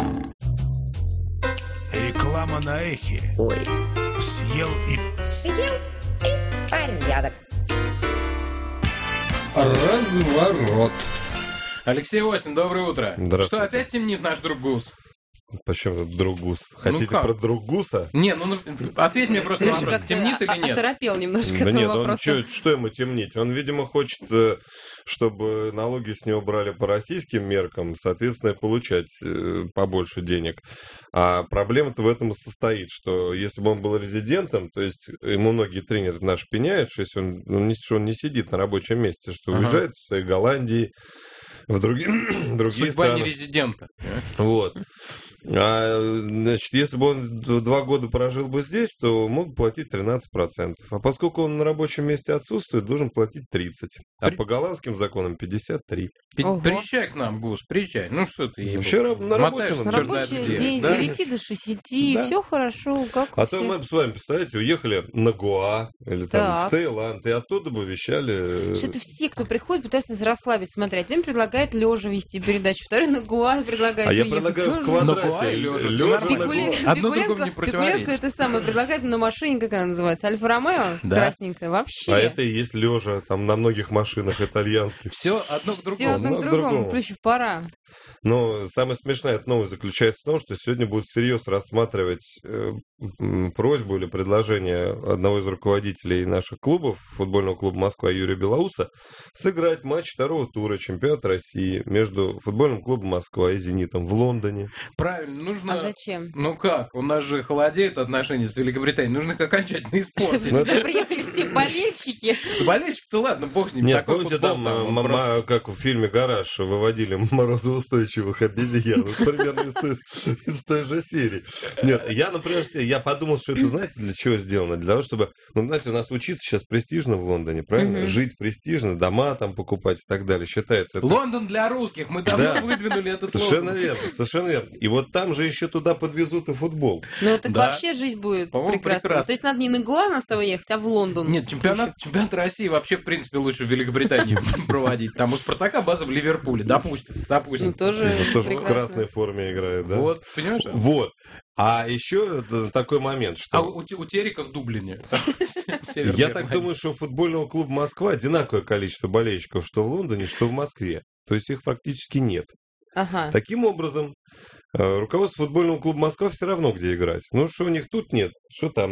Реклама на эхе. Ой. Съел и порядок. Разворот. Алексей Осин, доброе утро. Здравствуйте. Что, опять темнит наш друг Гус? Почему тут друг Гус? Хотите про друг Гуса? Не, ну ответь мне просто на вопрос, темнит или нет? Оторопел немножко да этого нет, вопроса. Что ему темнить? Он, видимо, хочет, чтобы налоги с него брали по российским меркам, соответственно, получать побольше денег. А проблема-то в этом и состоит, что если бы он был резидентом, то есть ему многие тренеры наши пеняют, что если он не сидит на рабочем месте, что уезжает в своей Голландии, в другие Судьба страны. не резидента. Вот. Значит, если бы он 2 года прожил бы здесь, то мог платить 13%. А поскольку он на рабочем месте отсутствует, должен платить 30%. А по голландским законам 53%. Приезжай к нам, Гус, приезжай. Ну что ты ей Вчера на работе. На рабочий день с 9 до 6, да? Все хорошо. Как а то мы с вами, представляете, уехали на Гоа или там в Таиланд, и оттуда бы вещали... Что-то все, кто приходит, пытаются нас расслабить, смотреть. Один предлагает лежа вести передачу, второй на Гоа предлагает уехать. Я предлагаю в квадрате. Пикуленко это самое предлагает на машине, как она называется, Альфа-Ромео, красненькая, вообще. А это и есть лежа, там на многих машинах итальянских. Все одно к другому. Все одно к другому, плющев пора. Но самая смешная новость заключается в том, что сегодня будут всерьез рассматривать просьбу или предложение одного из руководителей наших клубов, футбольного клуба «Москва» Юрия Белоуса, сыграть матч 2-го тура чемпионата России между футбольным клубом «Москва» и «Зенитом» в Лондоне. Правильно, нужно... А зачем? Ну как, у нас же холодеют отношения с Великобританией, нужно их окончательно испортить. Чтобы сюда приехали все болельщики. Болельщики-то ладно, бог с ними. Нет, помните там, как в фильме «Гараж» выводили морозоустойчивых обезьян, примерно из той же серии. Нет, я, например, я подумал, что это, знаете, для чего сделано? Для того, чтобы, ну, знаете, у нас учиться сейчас престижно в Лондоне, правильно? Жить престижно, дома там покупать и так далее. Считается это... Лондон для русских, мы давно выдвинули это слово. Совершенно верно. И вот там же еще туда подвезут и футбол. Ну, так вообще жизнь будет прекрасна. То есть надо не на Гоа на того ехать, а в Лондон. Нет, чемпионат России вообще, в принципе, лучше в Великобритании проводить. Там у Спартака база в Ливерпуле, допустим. Ну, тоже в красной форме играет, да? Вот, понимаешь? Вот. А еще такой момент, что... А у Терека в Дублине. Я так думаю, что у футбольного клуба «Москва» одинаковое количество болельщиков, что в Лондоне, что в Москве. То есть их практически нет. Таким образом, руководство футбольного клуба «Москва» все равно где играть. Ну, что у них тут нет, что там нет.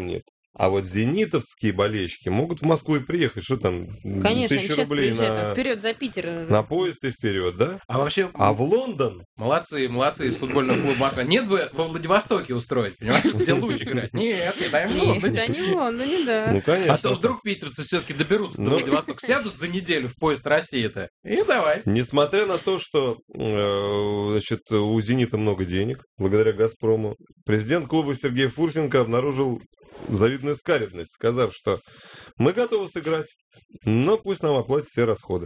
А вот зенитовские болельщики могут в Москву и приехать. Что там? Конечно, они 1000 сейчас рублей приезжают вперед за Питер. на поезд и вперед, да? А вообще... А в Лондон? Молодцы из футбольного клуба Москва. Нет бы во Владивостоке устроить, понимаешь, где лучше играть. Нет, не дай в Лондоне. Нет, они в Лондоне, да. Ну, конечно. А то вдруг питерцы все-таки доберутся до Владивостока, сядут за неделю в поезд России-то. И давай. Несмотря на то, что значит, у «Зенита» много денег, благодаря «Газпрому», президент клуба Сергей Фурсенко обнаружил завидную скаредность, сказав, что мы готовы сыграть, но пусть нам оплатят все расходы.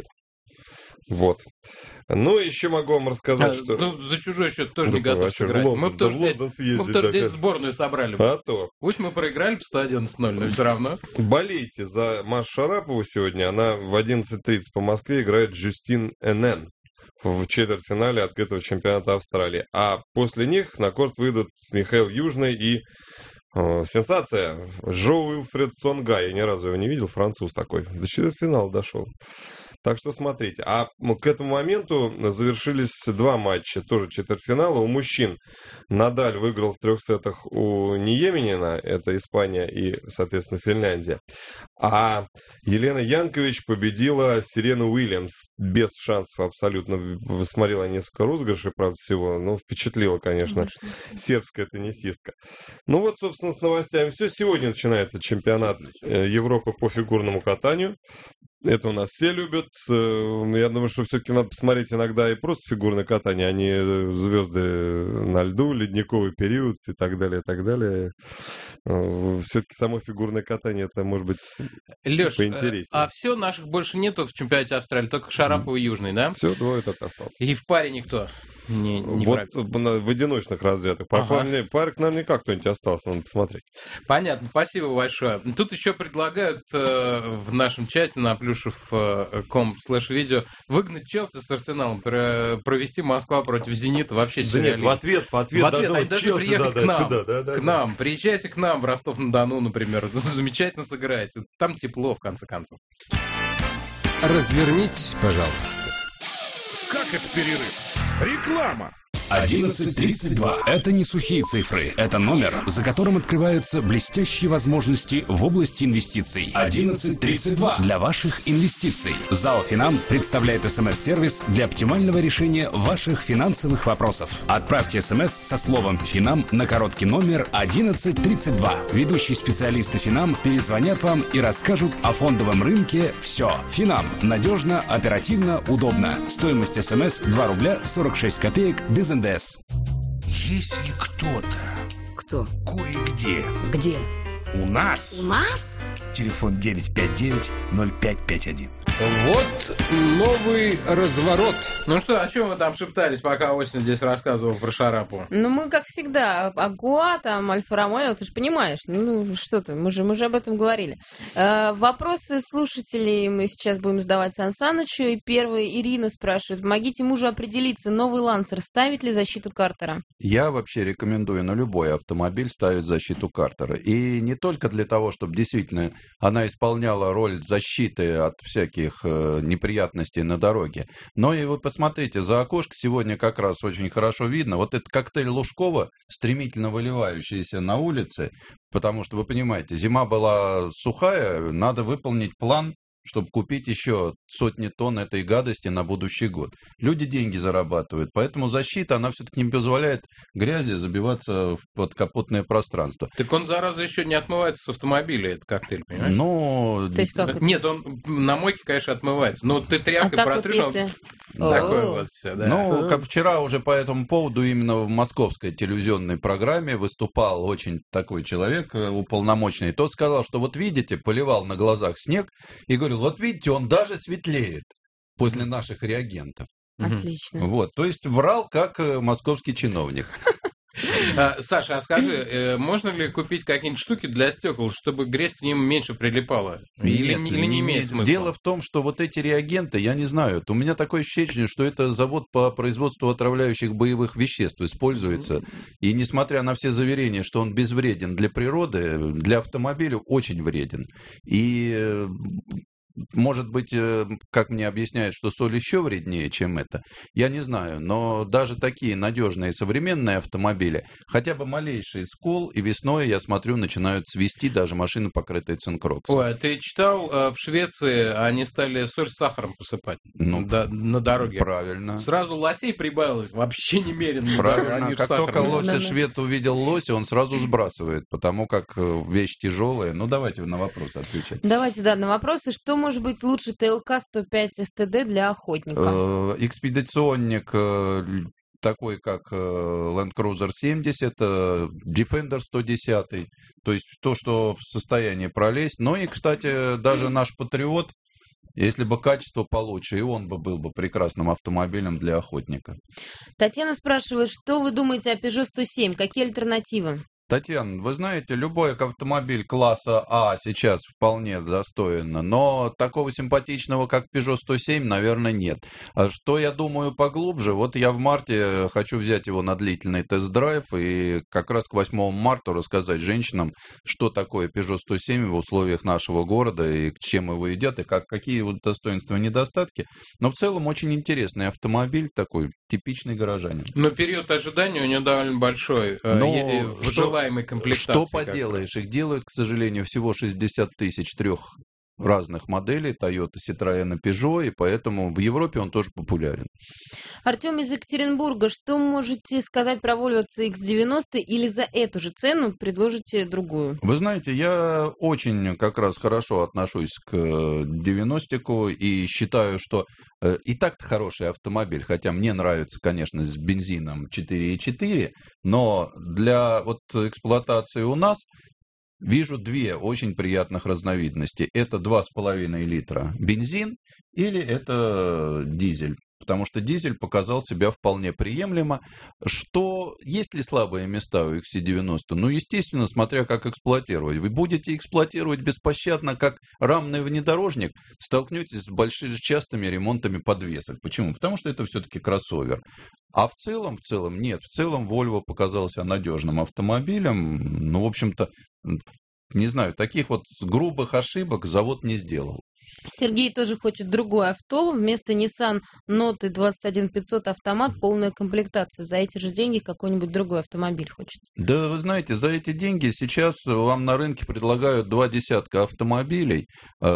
Вот. Ну, еще могу вам рассказать, что... Ну, за чужой счет тоже не готов сыграть. Мы бы тоже здесь сборную собрали. А то. Пусть мы проиграли по 111-0, но все равно. Болейте за Машу Шарапову сегодня. Она в 11:30 по Москве играет Джустин Энен в четвертьфинале открытого чемпионата Австралии. А после них на корт выйдут Михаил Южный и сенсация Джо Уилфред Цонга. Я ни разу его не видел, француз такой. До четвертьфинала дошел. Так что смотрите. А к этому моменту завершились 2 матча, тоже четвертьфинала. У мужчин Надаль выиграл в 3 сетах у Ниеменина, это Испания и, соответственно, Финляндия. А Елена Янкович победила Сирену Уильямс без шансов абсолютно. Смотрела несколько розыгрышей, правда, всего. Но впечатлила, конечно, сербская теннисистка. Ну вот, собственно, с новостями все. Сегодня начинается чемпионат Европы по фигурному катанию. Это у нас все любят. Я думаю, что все-таки надо посмотреть иногда и просто фигурное катание, а не звезды на льду, ледниковый период и так далее, и так далее. Все-таки само фигурное катание, это может быть Леш, поинтереснее. А все, наших больше нету в чемпионате Австралии, только Шарапов и Южный, да? Все, 2 только остался. И в паре никто не вот в одиночных разрядах. Парк наверняка кто-нибудь остался, надо посмотреть. Понятно, спасибо большое. Тут еще предлагают в нашем чате на plюшев.com/видео выгнать Челси с Арсеналом, провести Москва против Зенита вообще сюрреализм. Да нет, в ответ они должны приехать к нам. К нам. Приезжайте к нам в Ростов-на-Дону, например. Замечательно сыграете. Там тепло, в конце концов. Развернитесь, пожалуйста. Как это перерыв? Реклама. 11:32. Это не сухие цифры. Это номер, за которым открываются блестящие возможности в области инвестиций. 11:32. Для ваших инвестиций. ЗАО «Финам» представляет СМС-сервис для оптимального решения ваших финансовых вопросов. Отправьте СМС со словом «Финам» на короткий номер 1132. Ведущие специалисты «Финам» перезвонят вам и расскажут о фондовом рынке все. «Финам» – надежно, оперативно, удобно. Стоимость СМС 2 рубля 46 копеек без НДС. Если кто-то... Кто? Кое-где. Где? У нас. У нас? Телефон 959-0551. Вот новый разворот. Ну что, о чем вы там шептались, пока Осень здесь рассказывал про Шарапу? Ну, мы, как всегда, Агуа, там, Альфа-Ромео, ты же понимаешь. Ну, что ты, мы же об этом говорили. Вопросы слушателей мы сейчас будем задавать Сан Санычу. И первый Ирина спрашивает, помогите мужу определиться, новый Лансер ставит ли защиту Картера? Я вообще рекомендую на любой автомобиль ставить защиту Картера. И не только для того, чтобы действительно она исполняла роль защиты от всяких неприятностей на дороге. Но и вы посмотрите, за окошко сегодня как раз очень хорошо видно вот этот коктейль Лужкова, стремительно выливающийся на улице, потому что, вы понимаете, зима была сухая, надо выполнить план, чтобы купить еще сотни тонн этой гадости на будущий год. Люди деньги зарабатывают, поэтому защита, она все-таки не позволяет грязи забиваться в подкапотное пространство. Так он, зараза, еще не отмывается с автомобиля, этот коктейль, понимаешь? Ну... Нет, он на мойке, конечно, отмывается, но ты тряпкой протрешь, вот если... такое вот все, да. Ну, как вчера уже по этому поводу именно в московской телевизионной программе выступал очень такой человек, уполномоченный. Тот сказал, что вот видите, поливал на глазах снег и говорил, вот видите, он даже светлеет после наших реагентов. Отлично. Вот, то есть врал как московский чиновник. Саша, а скажи, можно ли купить какие-нибудь штуки для стекол, чтобы грязь к ним меньше прилипала? Или не имеет смысла? Дело в том, что вот эти реагенты, я не знаю, у меня такое ощущение, что это завод по производству отравляющих боевых веществ используется. И несмотря на все заверения, что он безвреден для природы, для автомобиля очень вреден. И Может быть, как мне объясняют, что соль еще вреднее, чем это, я не знаю. Но даже такие надежные современные автомобили, хотя бы малейший скол, и весной, я смотрю, начинают свести даже машины, покрытые цинкроксом. Ой, а ты читал, в Швеции они стали соль с сахаром посыпать на дороге? Правильно. Сразу лосей прибавилось, вообще немерено. Правильно. Как только лося-швед увидел лося, он сразу сбрасывает, потому как вещь тяжелая. Ну, давайте на вопросы отвечать. Давайте, на вопросы. Что может быть лучше ТЛК-105 СТД для охотника? Экспедиционник такой, как Land Cruiser 70, Defender 110, то есть то, что в состоянии пролезть. Ну и, кстати, даже наш Патриот, если бы качество получше, и он был бы прекрасным автомобилем для охотника. Татьяна спрашивает, что вы думаете о Peugeot 107? Какие альтернативы? Татьяна, вы знаете, любой автомобиль класса А сейчас вполне достоин, но такого симпатичного, как Peugeot 107, наверное, нет. А что я думаю поглубже? Вот я в марте хочу взять его на длительный тест-драйв и как раз к 8 марта рассказать женщинам, что такое Peugeot 107 в условиях нашего города и чем его едят, и какие его достоинства и недостатки. Но в целом очень интересный автомобиль, такой типичный горожанин. Но период ожидания у него довольно большой. Что поделаешь, их делают, к сожалению, всего 60 тысяч трех разных моделей Toyota, Citroёn и Peugeot, и поэтому в Европе он тоже популярен. Артем из Екатеринбурга, что можете сказать про Volvo CX-90 или за эту же цену предложите другую? Вы знаете, я очень как раз хорошо отношусь к 90-ку и считаю, что и так-то хороший автомобиль, хотя мне нравится, конечно, с бензином 4.4, но для эксплуатации у нас вижу две очень приятных разновидности. Это 2,5 литра бензин или это дизель. Потому что дизель показал себя вполне приемлемо. Что есть ли слабые места у XC90? Ну, естественно, смотря как эксплуатировать. Вы будете эксплуатировать беспощадно, как рамный внедорожник, столкнетесь с большими частыми ремонтами подвесок. Почему? Потому что это все-таки кроссовер. А в целом нет. В целом Volvo показался надежным автомобилем. Ну, в общем-то, не знаю, таких грубых ошибок завод не сделал. Сергей тоже хочет другое авто. Вместо Nissan Note 21500 автомат, полная комплектация. За эти же деньги какой-нибудь другой автомобиль хочет. Да, вы знаете, за эти деньги сейчас вам на рынке предлагают 20 автомобилей.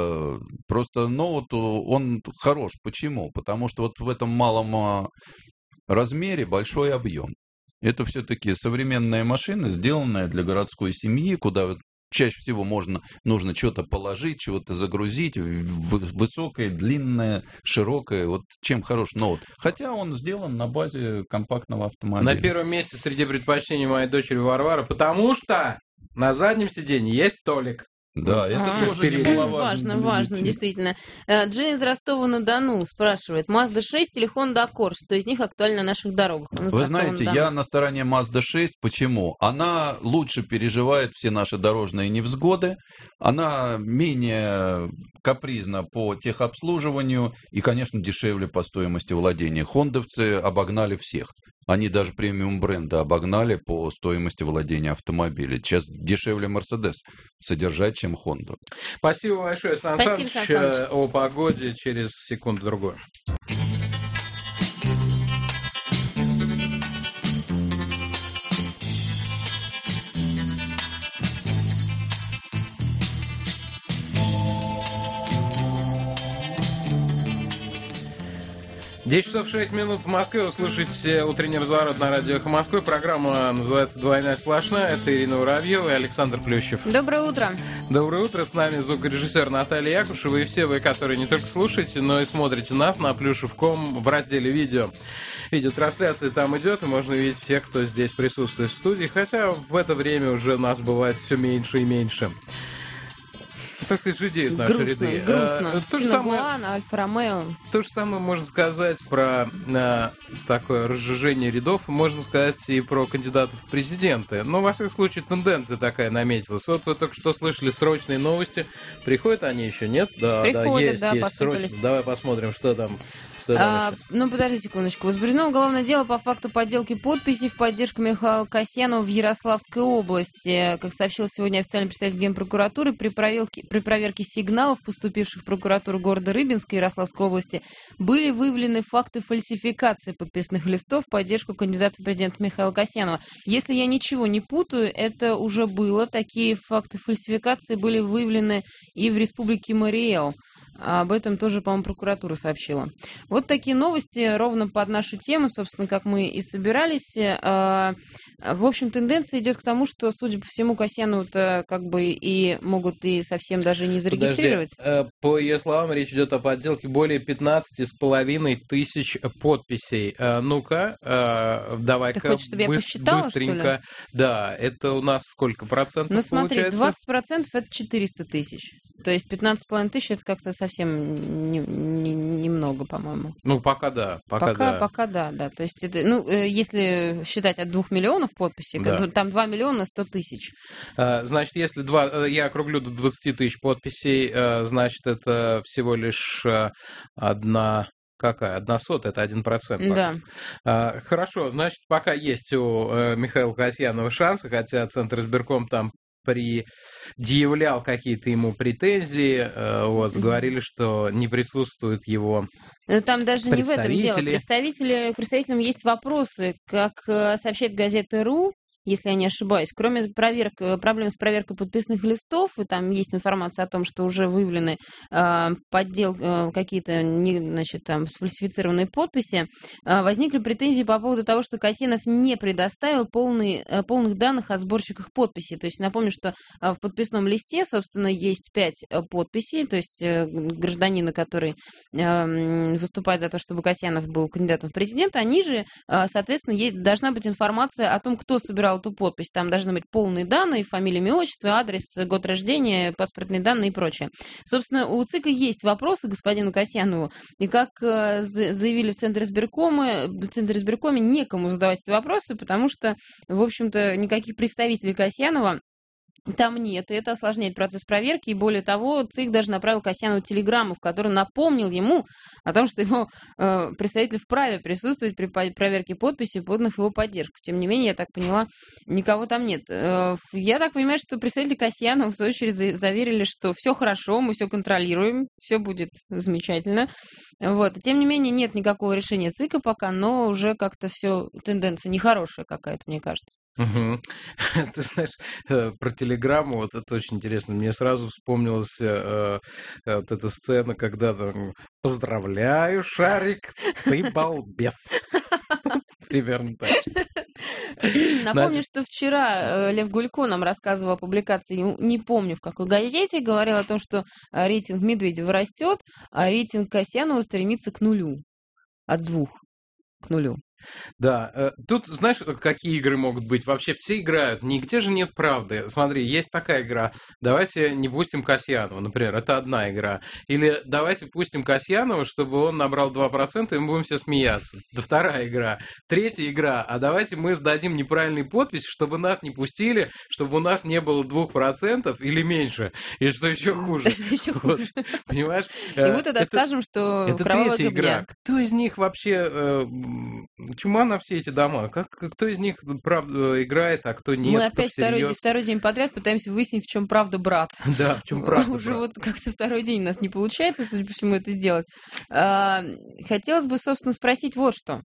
Просто Note, он хорош. Почему? Потому что в этом малом размере большой объем. Это все-таки современная машина, сделанная для городской семьи, куда чаще всего нужно что-то положить, чего-то загрузить, высокое, длинное, широкое. Чем хорош Note. Хотя он сделан на базе компактного автомобиля. На первом месте среди предпочтений моей дочери Варвара, потому что на заднем сиденье есть столик. Да, это тоже немаловажно. Важно, действительно. Джин из Ростова-на-Дону спрашивает, Mazda 6 или Honda Accord, что из них актуально на наших дорогах? Вы знаете, я на стороне Mazda 6. Почему? Она лучше переживает все наши дорожные невзгоды, она менее капризна по техобслуживанию и, конечно, дешевле по стоимости владения. Хондовцы обогнали всех. Они даже премиум бренда обогнали по стоимости владения автомобиля. Сейчас дешевле Mercedes содержать, чем Honda. Спасибо большое, Сан Саныч. О погоде через секунду-другую. Десять часов 6 минут в Москве. Вы слушаете «Утренний разворот» на радио «Эхо Москвы». Программа называется «Двойная сплошная». Это Ирина Воробьева и Александр Плющев. Доброе утро. Доброе утро. С нами звукорежиссер Наталья Якушева. И все вы, которые не только слушаете, но и смотрите нас на Плюшев.ком в разделе «Видео». Видеотрансляция там идет, и можно видеть всех, кто здесь присутствует в студии. Хотя в это время уже нас бывает все меньше и меньше. Так сказать, жидеют наши ряды. Грустно. Синагуан, Альфа-Ромео. То же самое можно сказать про такое разжижение рядов, можно сказать и про кандидатов в президенты. Но, во всяком случае, тенденция такая наметилась. Вот вы только что слышали срочные новости. Приходят они еще, нет? Приходят, есть срочные. Давай посмотрим, что там Подожди секундочку. Возбуждено уголовное дело по факту подделки подписей в поддержку Михаила Касьянова в Ярославской области. Как сообщил сегодня официальный представитель Генпрокуратуры, при проверке сигналов, поступивших в прокуратуру города Рыбинска и Ярославской области, были выявлены факты фальсификации подписных листов в поддержку кандидата в президенты Михаила Касьянова. Если я ничего не путаю, это уже было. Такие факты фальсификации были выявлены и в республике Мариэл. Об этом тоже, по-моему, прокуратура сообщила. Вот такие новости ровно под нашу тему, собственно, как мы и собирались. В общем, тенденция идет к тому, что, судя по всему, Касьянову-то как бы и могут и совсем даже не зарегистрировать. Подожди. По ее словам, речь идет о подделке более 15,5 тысяч подписей. Ну-ка, давай-ка Ты хочешь, чтобы я посчитала, быстренько. что ли? Да, это у нас сколько процентов Ну, смотри, получается? 20% это 400 тысяч. То есть 15,5 тысяч это как-то совсем немного, по-моему. Ну, пока да. Пока да. То есть это, если считать от 2 миллионов подписей, да. Там 2 миллиона 100 тысяч. Значит, если я округлю до 20 тысяч подписей, значит, это всего лишь одна сотая, это 1%. Да. Хорошо, значит, пока есть у Михаила Касьянова шансы, хотя Центр избирком там предъявлял какие-то ему претензии, говорили, что не присутствуют его там даже не в этом дело. Представителям есть вопросы, как сообщает газета «РУ», если я не ошибаюсь, кроме проблем с проверкой подписных листов, и там есть информация о том, что уже выявлены какие-то сфальсифицированные подписи, возникли претензии по поводу того, что Касьянов не предоставил полных данных о сборщиках подписей. То есть напомню, что в подписном листе, собственно, есть 5 подписей, то есть гражданина, который выступает за то, чтобы Касьянов был кандидатом в президенты, они же, соответственно, должна быть информация о том, кто собирал эту подпись. Там должны быть полные данные, фамилия, имя, отчество, адрес, год рождения, паспортные данные и прочее. Собственно, у ЦИКа есть вопросы к господину Касьянову, и как заявили в Центре избиркоме, некому задавать эти вопросы, потому что, в общем-то, никаких представителей Касьянова там нет, и это осложняет процесс проверки, и более того, ЦИК даже направил Касьянову телеграмму, в которой напомнил ему о том, что его представитель вправе присутствовать при проверке подписей, поданных в его поддержку. Тем не менее, я так поняла, никого там нет. Я так понимаю, что представители Касьянова, в свою очередь, заверили, что все хорошо, мы все контролируем, все будет замечательно. Тем не менее, нет никакого решения ЦИКа пока, но уже как-то все, тенденция нехорошая какая-то, мне кажется. Угу. Ты знаешь, про телеграмму, это очень интересно. Мне сразу вспомнилась вот эта сцена, когда там «Поздравляю, Шарик, ты балбес». Примерно так. Напомню, что вчера Лев Гулько нам рассказывал о публикации, не помню в какой газете, говорил о том, что рейтинг Медведева растет, а рейтинг Касьянова стремится к нулю. От 2 к нулю. Да, тут, знаешь, какие игры могут быть? Вообще все играют, нигде же нет правды. Смотри, есть такая игра, давайте не пустим Касьянова, например, это одна игра. Или давайте пустим Касьянова, чтобы он набрал 2%, и мы будем все смеяться. Это вторая игра. Третья игра, а давайте мы сдадим неправильные подписи, чтобы нас не пустили, чтобы у нас не было 2% или меньше. И что еще хуже. Понимаешь? И мы тогда скажем, что это третья игра. Кто из них вообще... Чума на все эти дома. Кто из них правда играет, а кто нет? Мы опять второй день подряд пытаемся выяснить, в чем правда, брат. Да, в чем правда. Уже вот как-то второй день у нас не получается, судя по всему, это сделать. Хотелось бы, собственно, спросить вот что.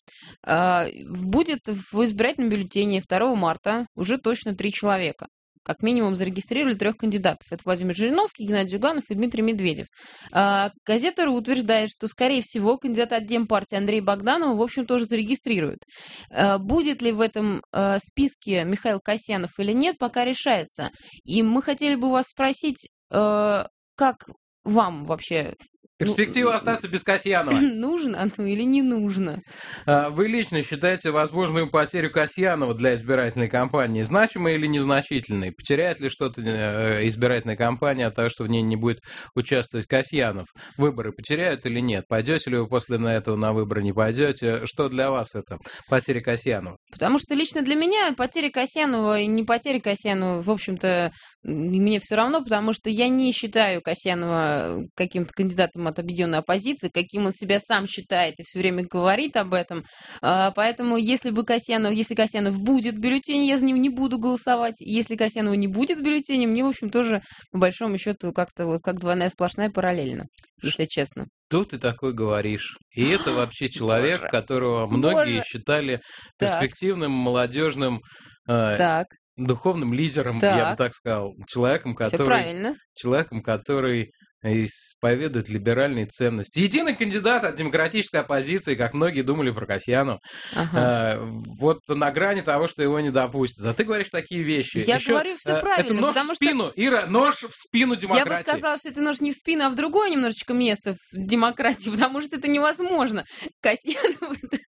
Будет в избирательном бюллетене 2 марта уже точно 3 человека. Как минимум зарегистрировали 3 кандидатов. Это Владимир Жириновский, Геннадий Зюганов и Дмитрий Медведев. Газета «РУ» утверждает, что, скорее всего, кандидат от Демпартии Андрея Богданова, в общем, тоже зарегистрируют. Будет ли в этом списке Михаил Касьянов или нет, пока решается. И мы хотели бы вас спросить, как вам вообще... Перспектива остаться без Касьянова. Нужно или не нужно? Вы лично считаете возможную потерю Касьянова для избирательной кампании значимой или незначительной? Потеряет ли что-то избирательная кампания от того, что в ней не будет участвовать Касьянов? Выборы потеряют или нет? Пойдете ли вы после этого на выборы, не пойдете? Что для вас это потеря Касьянова? Потому что лично для меня потеря Касьянова и не потеря Касьянова, в общем-то, мне все равно, потому что я не считаю Касьянова каким-то кандидатом от объединенной оппозиции, каким он себя сам считает и все время говорит об этом. Поэтому если Касьянов будет в бюллетене, я за него не буду голосовать. Если Касьянова не будет в бюллетене, мне, в общем, тоже, по большому счету, как-то вот как двойная сплошная параллельно, если честно. Что ты такое говоришь? И это вообще человек, которого многие считали перспективным, молодежным, духовным лидером, я бы так сказал. Человеком, который исповедует либеральные ценности. Единый кандидат от демократической оппозиции, как многие думали про Касьянова. Вот на грани того, что его не допустят. А ты говоришь такие вещи. Я говорю все правильно. Это нож в спину, Ира, нож в спину демократии. Я бы сказала, что это нож не в спину, а в другое немножечко место в демократии, потому что это невозможно. Касьянов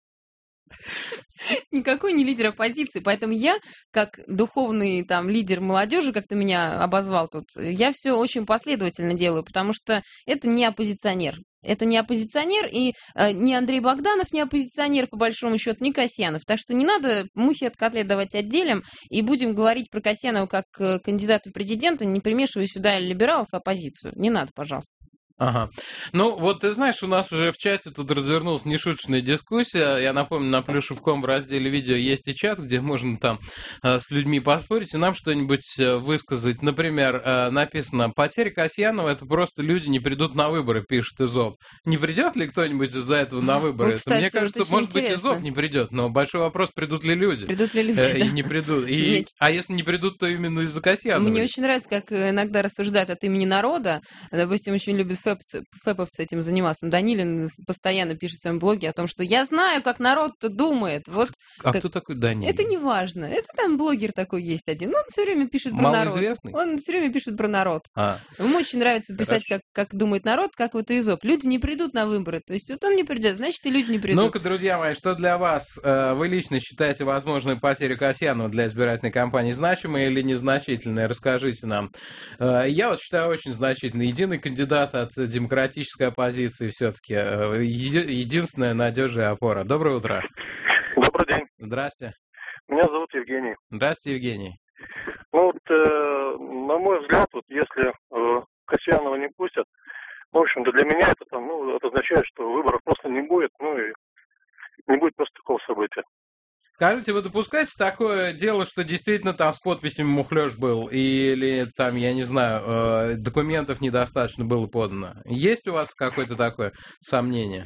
никакой не лидер оппозиции, поэтому я, как духовный там лидер молодежи, как ты меня обозвал тут, я все очень последовательно делаю, потому что это не оппозиционер. Это не оппозиционер, и ни Андрей Богданов не оппозиционер, по большому счету, ни Касьянов. Так что не надо мухи от котлет давать отделим, и будем говорить про Касьянова как кандидата в президенты, не примешивая сюда либералов и оппозицию. Не надо, пожалуйста. Ага. Ну, вот ты знаешь, у нас уже в чате тут развернулась нешуточная дискуссия. Я напомню, на Плюшев.ком в разделе видео есть и чат, где можно там с людьми поспорить и нам что-нибудь высказать. Например, написано: потеря Касьянова — это просто люди не придут на выборы, пишет Изов. Не придет ли кто-нибудь из-за этого на выборы? Вот, кстати, мне кажется, может быть, Изов не придет, но большой вопрос, придут ли люди. Придут ли люди, И не придут. А если не придут, то именно из-за Касьянова. Мне очень нравится, как иногда рассуждают от имени народа. Допустим, очень любят фэповцы этим заниматься. Данилин постоянно пишет в своем блоге о том, что я знаю, как народ-то думает. Вот кто такой Данилин? Это не важно. Это там блогер такой есть один. Он все время пишет про народ. Малоизвестный? Он все время пишет про народ. Ему очень нравится писать, как думает народ, как вот Изоп. Люди не придут на выборы. То есть вот он не придет, значит, и люди не придут. Ну-ка, друзья мои, что для вас вы лично считаете возможной потерю Касьянова для избирательной кампании? Значимой или незначительной? Расскажите нам. Я вот считаю очень значительной. Единый кандидат от демократической оппозиции все-таки. Единственная надежная опора. Доброе утро. Добрый день. Здрасте. Меня зовут Евгений. Здравствуйте, Евгений. Ну вот, на мой взгляд, вот если Касьянова не пустят, в общем-то, для меня это там, это означает, что выборов просто не будет, и не будет просто такого события. Скажите, вы допускаете такое дело, что действительно там с подписями мухлёж был? Или там, я не знаю, документов недостаточно было подано? Есть у вас какое-то такое сомнение?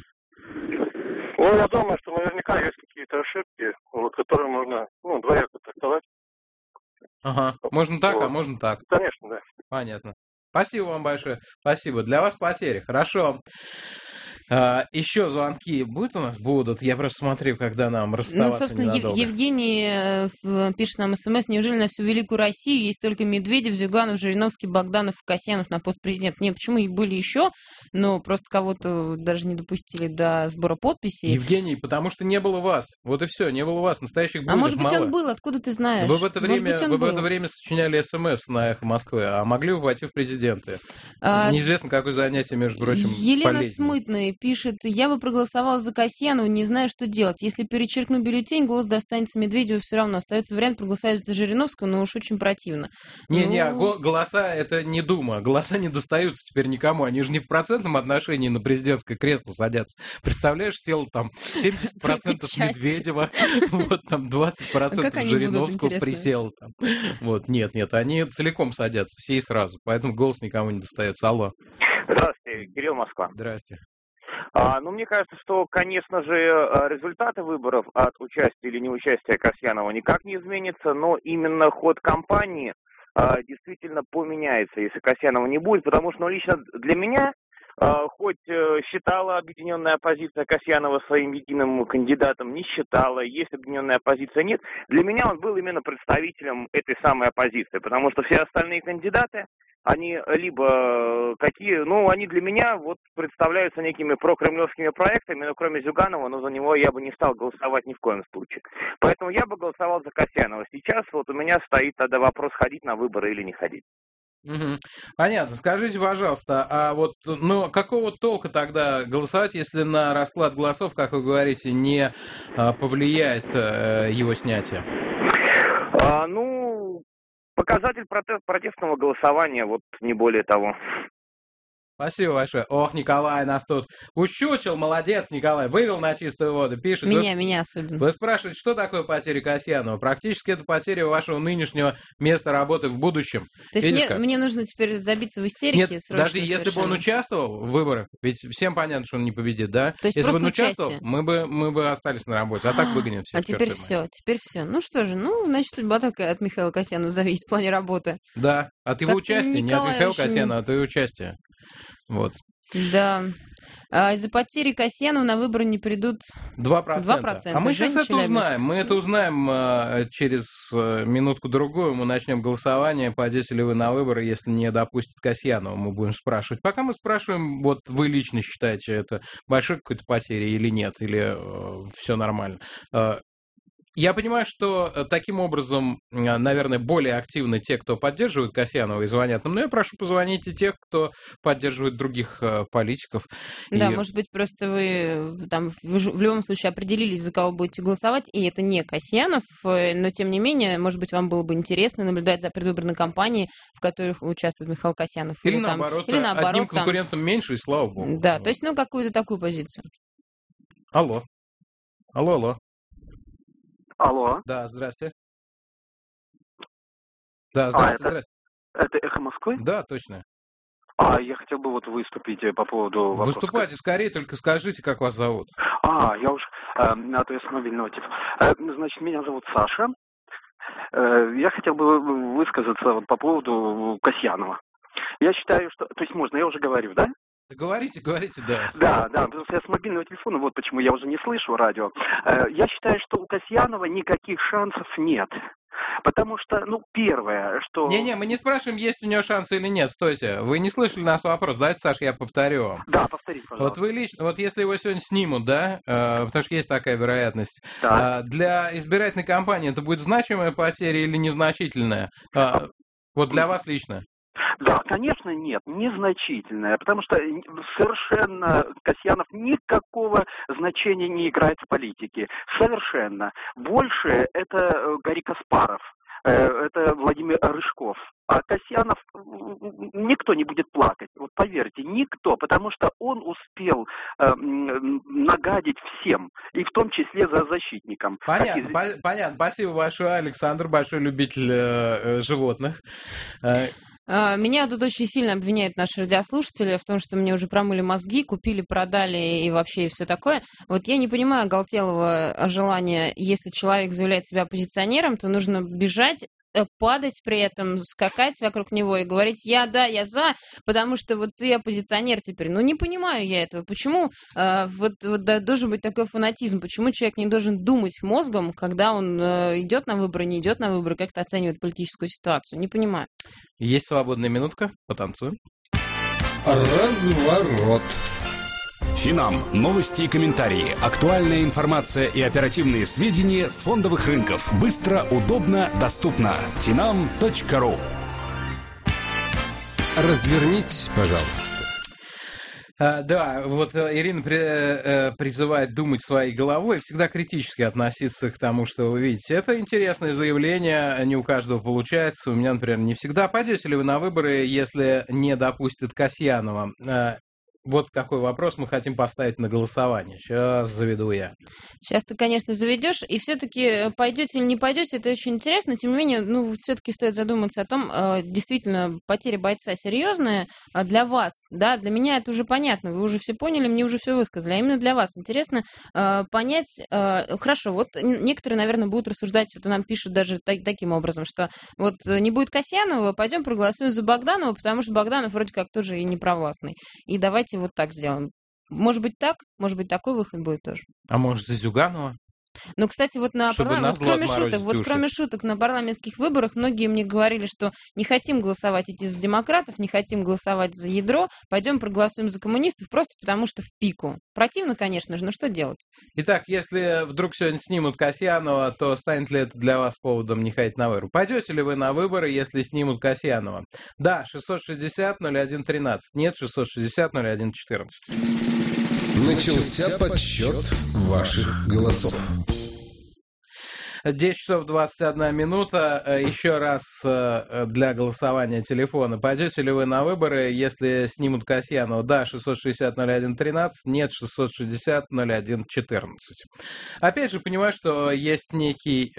Ну, я думаю, что наверняка есть какие-то ошибки, которые можно, двояко трактовать. Ага, можно так, а можно так. Конечно, да. Понятно. Спасибо вам большое. Спасибо. Для вас потери. Хорошо. Еще звонки будут у нас? Будут. Я просто смотрю, когда нам расставаться собственно, ненадолго. Евгений пишет нам СМС: неужели на всю Великую Россию есть только Медведев, Зюганов, Жириновский, Богданов и Касьянов на пост президента? Нет, почему и были еще, но просто кого-то даже не допустили до сбора подписей. Евгений, потому что не было вас. Вот и все, не было вас. Настоящих буллеров А может быть, мало. он был, откуда ты знаешь? Вы в это время сочиняли СМС на «Эхо Москвы», а могли бы пойти в президенты. Неизвестно, какое занятие, между прочим, Елена полезнее. Смытная пишет: я бы проголосовала за Касьянова, не знаю, что делать. Если перечеркну бюллетень, голос достанется Медведеву, все равно остается вариант проголосовать за Жириновского, но уж очень противно. Голоса — это не Дума. Голоса не достаются теперь никому. Они же не в процентном отношении на президентское кресло садятся. Представляешь, сел там 70% Медведева, вот там 20% Жириновского присел. Вот, нет, они целиком садятся, все и сразу. Поэтому голос никому не достается. Алло. Здравствуйте, Кирилл, Москва. Здрасте. Мне кажется, что, конечно же, результаты выборов от участия или неучастия Касьянова никак не изменится, но именно ход кампании действительно поменяется, если Касьянова не будет, потому что, лично для меня, хоть считала объединенная оппозиция Касьянова своим единым кандидатом, не считала, есть объединенная оппозиция, нет, для меня он был именно представителем этой самой оппозиции, потому что все остальные кандидаты, они либо они для меня представляются некими прокремлевскими проектами, но кроме Зюганова, за него я бы не стал голосовать ни в коем случае. Поэтому я бы голосовал за Касьянова. Сейчас у меня стоит тогда вопрос, ходить на выборы или не ходить. Угу. Понятно. Скажите, пожалуйста, а вот, ну, какого толка тогда голосовать, если на расклад голосов, как вы говорите, не повлияет его снятие? Ну, показатель протестного голосования, вот не более того. Спасибо большое. Ох, Николай нас тут ущучил, молодец, Николай, вывел на чистую воду, пишет. Меня особенно. Вы спрашиваете, что такое потеря Касьянова? Практически это потеря вашего нынешнего места работы в будущем. То есть мне нужно теперь забиться в истерике? Нет, даже если бы он участвовал в выборах, ведь всем понятно, что он не победит, да? То есть если бы он участвовал, мы бы остались на работе, а так выгонят всех. А теперь все. Ну что же, значит, судьба такая от Михаила Касьянова зависит в плане работы. Да, от его участия, не от Михаила Касьянова, а от его участия. Вот. Да. Из-за потери Касьянова на выборы не придут 2%. А мы сейчас это узнаем. Мы это узнаем через минутку-другую. Мы начнем голосование. Пойдете ли вы на выборы, если не допустят Касьянова? Мы будем спрашивать. Пока мы спрашиваем, вот вы лично считаете, это большой какой-то потерей или нет? Или все нормально? Я понимаю, что таким образом, наверное, более активны те, кто поддерживает Касьянова и звонят нам. Но я прошу, позвоните тех, кто поддерживает других политиков. Да, может быть, просто вы там в любом случае определились, за кого будете голосовать, и это не Касьянов, но тем не менее, может быть, вам было бы интересно наблюдать за предвыборной кампанией, в которых участвует Михаил Касьянов. Или наоборот, одним конкурентом меньше, и слава богу. Да, то есть, какую-то такую позицию. Алло. Алло. Да, здрасте. Да, здрасте. Это «Эхо Москвы»? Да, точно. Я хотел бы выступить по поводу вопроса. Выступайте скорее, только скажите, как вас зовут. Я уж на то есть мобильного типа. Значит, меня зовут Саша. Я хотел бы высказаться по поводу Касьянова. Я считаю, что... То есть можно, я уже говорю, да? Говорите, да. Да, потому что я с мобильного телефона, вот почему я уже не слышу радио. Я считаю, что у Касьянова никаких шансов нет. Потому что, первое, что... Не-не, мы не спрашиваем, есть у него шансы или нет. Стойте, вы не слышали наш вопрос. Давайте, Саша, я повторю вам. Да, повторите, пожалуйста. Вот вы лично, вот если его сегодня снимут, да, потому что есть такая вероятность, для избирательной кампании это будет значимая потеря или незначительная? Вот для вас лично. Да, конечно, нет, незначительная, потому что совершенно Касьянов никакого значения не играет в политике. Совершенно. Больше это Гарри Каспаров, это Владимир Рыжков. А Касьянов никто не будет плакать, вот поверьте, никто, потому что он успел нагадить всем, и в том числе за защитником. Понятно. Спасибо большое, Александр, большой любитель животных. Меня тут очень сильно обвиняют наши радиослушатели в том, что мне уже промыли мозги, купили, продали и вообще все такое. Вот я не понимаю оголтелого желания, если человек заявляет себя оппозиционером, то нужно бежать, падать при этом, скакать вокруг него и говорить я за, потому что вот ты оппозиционер теперь. Не понимаю я этого. Почему должен быть такой фанатизм? Почему человек не должен думать мозгом, когда он идет на выборы, не идет на выборы, как-то оценивает политическую ситуацию? Не понимаю. Есть свободная минутка, потанцуем. Разворот. Финам. Новости и комментарии. Актуальная информация и оперативные сведения с фондовых рынков. Быстро, удобно, доступно. Finam.ru. Развернитесь, пожалуйста. Да, вот Ирина призывает думать своей головой, всегда критически относиться к тому, что вы видите. Это интересное заявление, не у каждого получается. У меня, например, не всегда. Пойдете ли вы на выборы, если не допустят Касьянова? Вот какой вопрос мы хотим поставить на голосование. Сейчас заведу я. Сейчас ты, конечно, заведешь, и все-таки пойдете или не пойдете, это очень интересно. Тем не менее, все-таки стоит задуматься о том, действительно, потеря бойца серьезная для вас, да, для меня это уже понятно, вы уже все поняли, мне уже все высказали, а именно для вас интересно понять, хорошо, вот некоторые, наверное, будут рассуждать, вот нам пишут даже таким образом, что вот не будет Касьянова, пойдем проголосуем за Богданова, потому что Богданов вроде как тоже и не провластный. И давайте вот так сделаем. Может быть так, может быть такой выход будет тоже. А может за Зюганова? Ну, кстати, вот кроме шуток, на парламентских выборах многие мне говорили, что не хотим голосовать идти за демократов, не хотим голосовать за ядро, пойдем проголосуем за коммунистов, просто потому что в пику. Противно, конечно же, но что делать? Итак, если вдруг сегодня снимут Касьянова, то станет ли это для вас поводом не ходить на выборы? Пойдете ли вы на выборы, если снимут Касьянова? Да, 660-01-13, нет, 660-01-14. Начался подсчет ваших голосов. 10 часов 21 минута. Еще раз для голосования телефона. Пойдете ли вы на выборы, если снимут Касьянова? Да, 660-01-13, нет, 660-01-14. Опять же, понимаю, что есть некий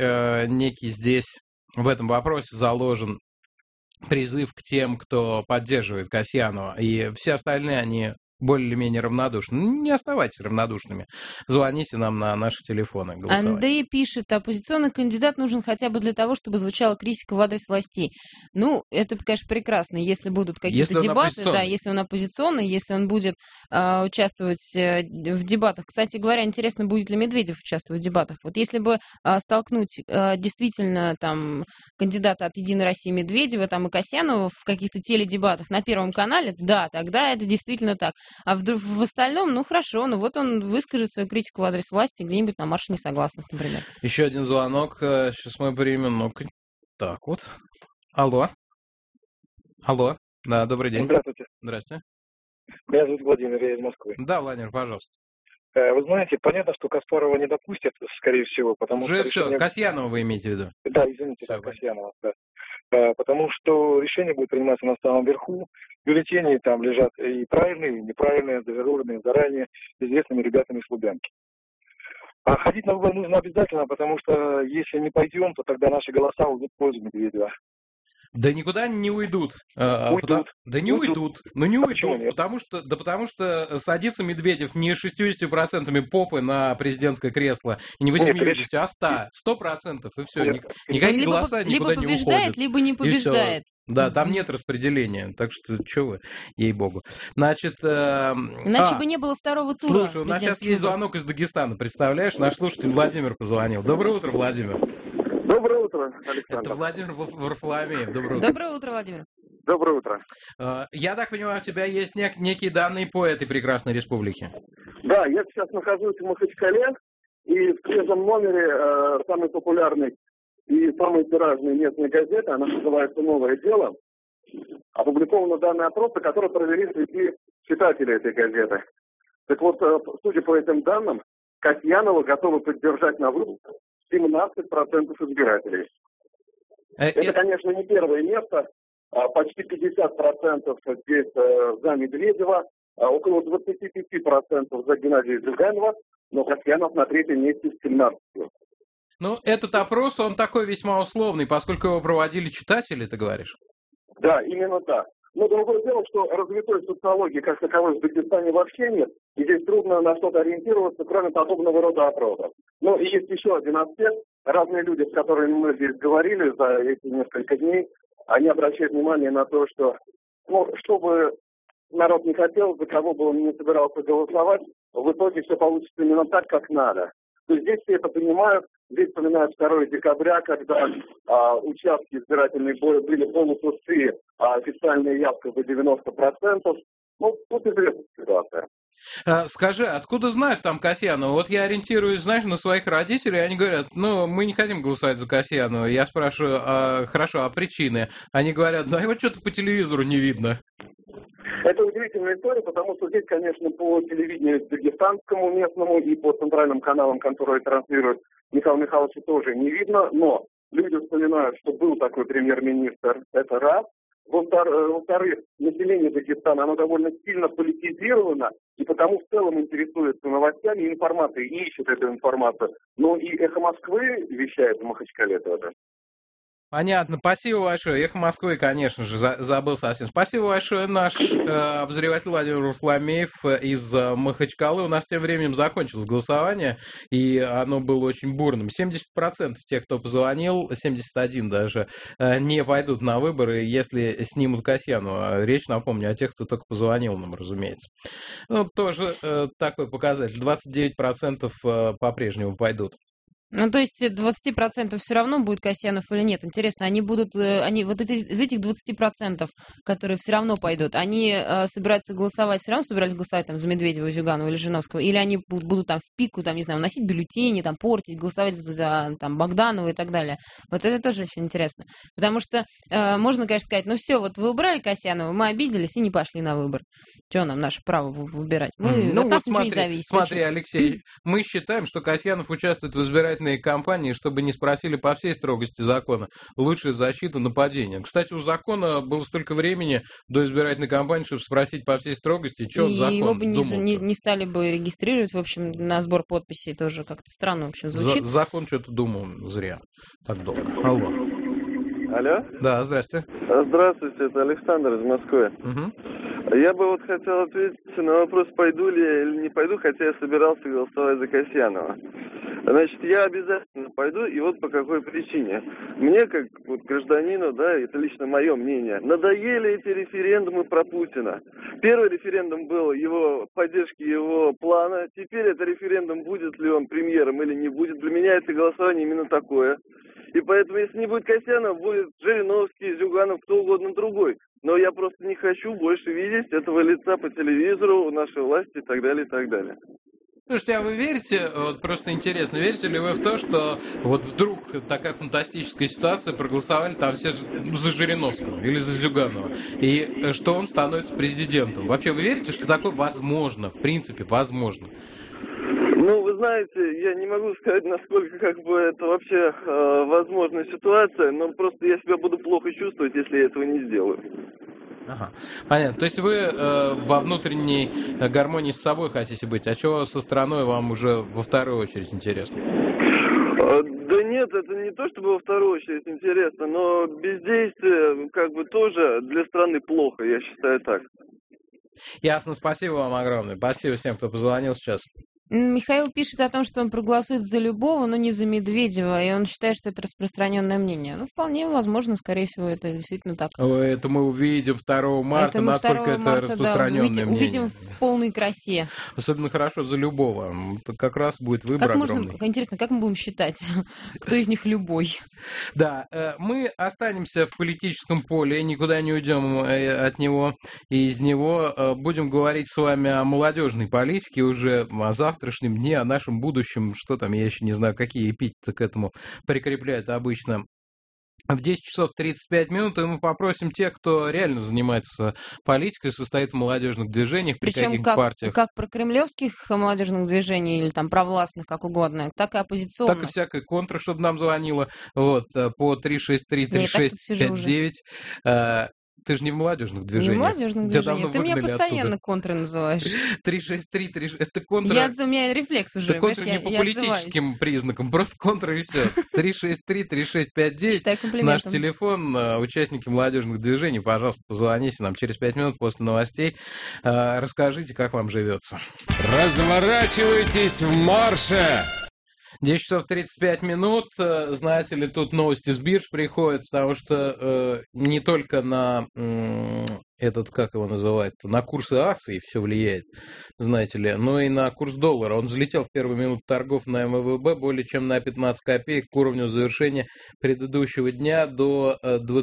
здесь в этом вопросе заложен призыв к тем, кто поддерживает Касьянова. И все остальные, они более или менее равнодушны. Не оставайтесь равнодушными. Звоните нам на наши телефоны. Андрей пишет, оппозиционный кандидат нужен хотя бы для того, чтобы звучала критика в адрес властей. Ну, это, конечно, прекрасно, если будут какие-то дебаты, да, если он оппозиционный, если он будет участвовать в дебатах. Кстати говоря, интересно, будет ли Медведев участвовать в дебатах. Вот если бы столкнуть действительно там кандидата от «Единой России» Медведева там, и Касьянова в каких-то теледебатах на Первом канале, да, тогда это действительно так. А в остальном, ну хорошо, ну вот он выскажет свою критику в адрес власти где-нибудь на марше несогласных, например. Еще один звонок, сейчас мы примем, ну-ка, так вот. Алло. Алло, да, добрый день. Здравствуйте. Здравствуйте. Меня зовут Владимир, я из Москвы. Да, Владимир, пожалуйста. Вы знаете, понятно, что Каспарова не допустят, скорее всего, потому уже что... Все, Касьянова вы имеете в виду? Да, извините, да, Касьянова, да. Потому что решение будет приниматься на самом верху. Бюллетени там лежат и правильные, и неправильные, заверенные заранее известными ребятами из Лубянки. А ходить на выборы нужно обязательно, потому что если не пойдем, то тогда наши голоса уйдут в пользу Медведева. Да никуда не уйдут. Уйдут. Да не уйдут. Ну не уйдут, потому что садится Медведев не 60% попы на президентское кресло, и не 80, а 100%, и все. Никакие голоса никуда не уходят. Либо побеждает, либо не побеждает. Да, там нет распределения, так что что вы, ей-богу. Значит... Иначе бы не было второго тура. Слушай, у нас сейчас есть звонок из Дагестана, представляешь? Наш слушатель Владимир позвонил. Доброе утро, Владимир. Доброе утро, Александр. Это Владимир Варфоломеев. Доброе утро. Доброе утро, Владимир. Доброе утро. Я так понимаю, у тебя есть некие данные по этой прекрасной республике? Да, я сейчас нахожусь в Махачкале, и в свежем номере самый популярный и самый тиражный местной газеты, она называется «Новое дело», опубликованы данные опроса, которые провели среди читателей этой газеты. Так вот, судя по этим данным, Касьянова готовы поддержать на выборах 17% избирателей. Это, конечно, не первое место. Почти 50% здесь за Медведева, около 25% за Геннадия Зюганова, но Касьянов на третьем месте с 17%. Ну, этот опрос, он такой весьма условный, поскольку его проводили читатели, ты говоришь? Да, именно так. Но другое дело, что развитой социологии как таковой в Дагестане вообще нет, и здесь трудно на что-то ориентироваться, кроме подобного рода опросов. Но и есть еще один аспект. Разные люди, с которыми мы здесь говорили за эти несколько дней, они обращают внимание на то, что, что бы народ не хотел, за кого бы он не собирался голосовать, в итоге все получится именно так, как надо. То есть здесь все это понимают, здесь вспоминают 2 декабря, когда участки избирательные были полупустые, а официальная явка за 90%. Ну, тут известная ситуация. Скажи, откуда знают там Касьянова? Вот я ориентируюсь, знаешь, на своих родителей, они говорят, мы не хотим голосовать за Касьянова. Я спрашиваю, хорошо, а причины? Они говорят, да его что-то по телевизору не видно. Это удивительная история, потому что здесь, конечно, по телевидению дагестанскому местному и по центральным каналам, которые транслируют Михаила Михайловича, тоже не видно, но люди вспоминают, что был такой премьер-министр, это раз. Во-вторых, население Дагестана, оно довольно сильно политизировано, и потому в целом интересуется новостями и информацией, и ищет эту информацию. Но и «Эхо Москвы» вещает в Махачкале тоже. Понятно. Спасибо большое. «Эхо Москвы», конечно же, забыл совсем. Спасибо большое, наш обозреватель Владимир Варфоломеев из Махачкалы. У нас тем временем закончилось голосование, и оно было очень бурным. 70% тех, кто позвонил, 71% даже, не пойдут на выборы, если снимут Касьянова. Речь, напомню, о тех, кто только позвонил нам, разумеется. Ну, тоже такой показатель. 29% по-прежнему пойдут. Ну, то есть 20% все равно будет Касьянов или нет? Интересно, они вот из этих 20%, которые все равно пойдут, они собираются голосовать, все равно собираются голосовать там за Медведева, Зюганова или Жириновского? Или они будут там в пику, там, не знаю, вносить бюллетени, там, портить, голосовать за там, Богданова и так далее? Вот это тоже очень интересно. Потому что можно, конечно, сказать, ну все, вот вы убрали Касьянова, мы обиделись и не пошли на выбор. Что нам наше право выбирать? От нас ничего не зависит. Смотри, Алексей, мы считаем, что Касьянов участвует в избирательной кампании, чтобы не спросили по всей строгости закона. Лучшая защита нападения. Кстати, у закона было столько времени до избирательной кампании, чтобы спросить по всей строгости, что он закон. Его бы не стали бы регистрировать, в общем, на сбор подписей тоже как-то странно, в общем, звучит. Закон что-то думал зря. Так долго. Алло. Алло? Да, здрасте. Здравствуйте, это Александр из Москвы. Угу. Я бы вот хотел ответить на вопрос, пойду ли я или не пойду, хотя я собирался голосовать за Касьянова. Значит, я обязательно пойду, и вот по какой причине. Мне, как вот гражданину, да, это лично мое мнение, надоели эти референдумы про Путина. Первый референдум был его поддержки его плана, теперь это референдум, будет ли он премьером или не будет. Для меня это голосование именно такое. И поэтому, если не будет Касьянов, будет Жириновский, Зюганов, кто угодно другой. Но я просто не хочу больше видеть этого лица по телевизору, у нашей власти и так далее, и так далее. Слушайте, а вы верите, вот просто интересно, верите ли вы в то, что вот вдруг такая фантастическая ситуация, проголосовали там все за Жириновского или за Зюганова, и что он становится президентом? Вообще вы верите, что такое возможно, в принципе, возможно? Ну, вы знаете, я не могу сказать, насколько как бы это вообще возможная ситуация, но просто я себя буду плохо чувствовать, если я этого не сделаю. Ага, понятно. То есть вы во внутренней гармонии с собой хотите быть, а чего со страной вам уже во вторую очередь интересно? Да нет, это не то, чтобы во вторую очередь интересно, но бездействие как бы тоже для страны плохо, я считаю так. Ясно, спасибо вам огромное. Спасибо всем, кто позвонил сейчас. Михаил пишет о том, что он проголосует за любого, но не за Медведева, и он считает, что это распространенное мнение. Ну, вполне возможно, скорее всего, это действительно так. Это мы увидим 2 марта, это насколько это распространенное мнение. Увидим в полной красе. Особенно хорошо за любого. Это как раз будет выбор огромный. Интересно, как мы будем считать, кто из них любой? Да, мы останемся в политическом поле, никуда не уйдем от него и из него. Будем говорить с вами о молодежной политике уже завтра. Дне, о нашем будущем, что там, я еще не знаю, какие эпитеты к этому прикрепляют обычно. В 10 часов 35 минут и мы попросим тех, кто реально занимается политикой, состоит в молодежных движениях, при каких партиях. Как про кремлевских молодежных движений или там провластных, как угодно, так и оппозиционных. Так и всякая контра, чтобы нам звонила, вот, по 363-3659. Ты же не в молодежных движениях. Не в молодежных движениях. Ты меня постоянно контры называешь. 363, это контра... У меня рефлекс уже. Это контра не по политическим признакам, просто контра и все. 363-3659. Наш телефон. Участники молодежных движений, пожалуйста, позвоните нам через 5 минут после новостей. Расскажите, как вам живется. Разворачивайтесь в марше! 10 часов 35 минут. Знаете ли, тут новости с бирж приходят, потому что не только на как его называют, на курсы акций все влияет, знаете ли, но и на курс доллара. Он взлетел в первую минуту торгов на МВБ более чем на 15 копеек к уровню завершения предыдущего дня до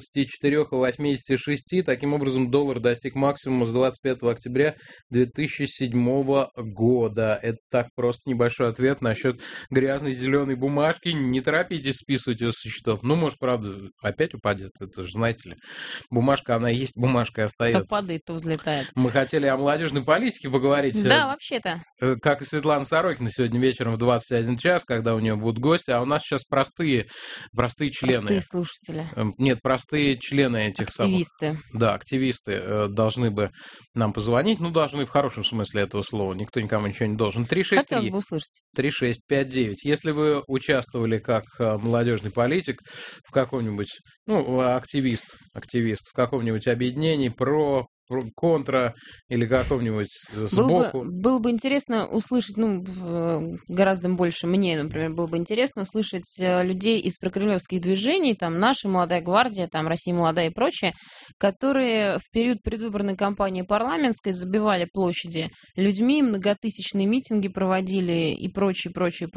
24,86. Таким образом, доллар достиг максимума с 25 октября 2007 года. Это так просто небольшой ответ насчет грязной зеленой бумажки. Не торопитесь списывать ее со счетов. Ну, может, правда, опять упадет. Это же, знаете ли, бумажка, она есть, бумажка остается. То падает, то взлетает. Мы хотели о молодежной политике поговорить. Да, вообще-то. Как и Светлана Сорокина сегодня вечером в 21 час, когда у нее будут гости. А у нас сейчас простые члены. Простые слушатели. Нет, простые члены этих активисты. Самых. Да, активисты должны бы нам позвонить. Ну, должны в хорошем смысле этого слова. Никто никому ничего не должен. 363-3659. Если вы участвовали как молодежный политик в каком-нибудь, активист в каком-нибудь объединении про контра или каком-нибудь сбоку. Было бы интересно услышать, гораздо больше мне, например, было бы интересно услышать людей из прокремлевских движений, там, «Наша молодая гвардия», там, «Россия молодая» и прочее, которые в период предвыборной кампании парламентской забивали площади людьми, многотысячные митинги проводили и прочее.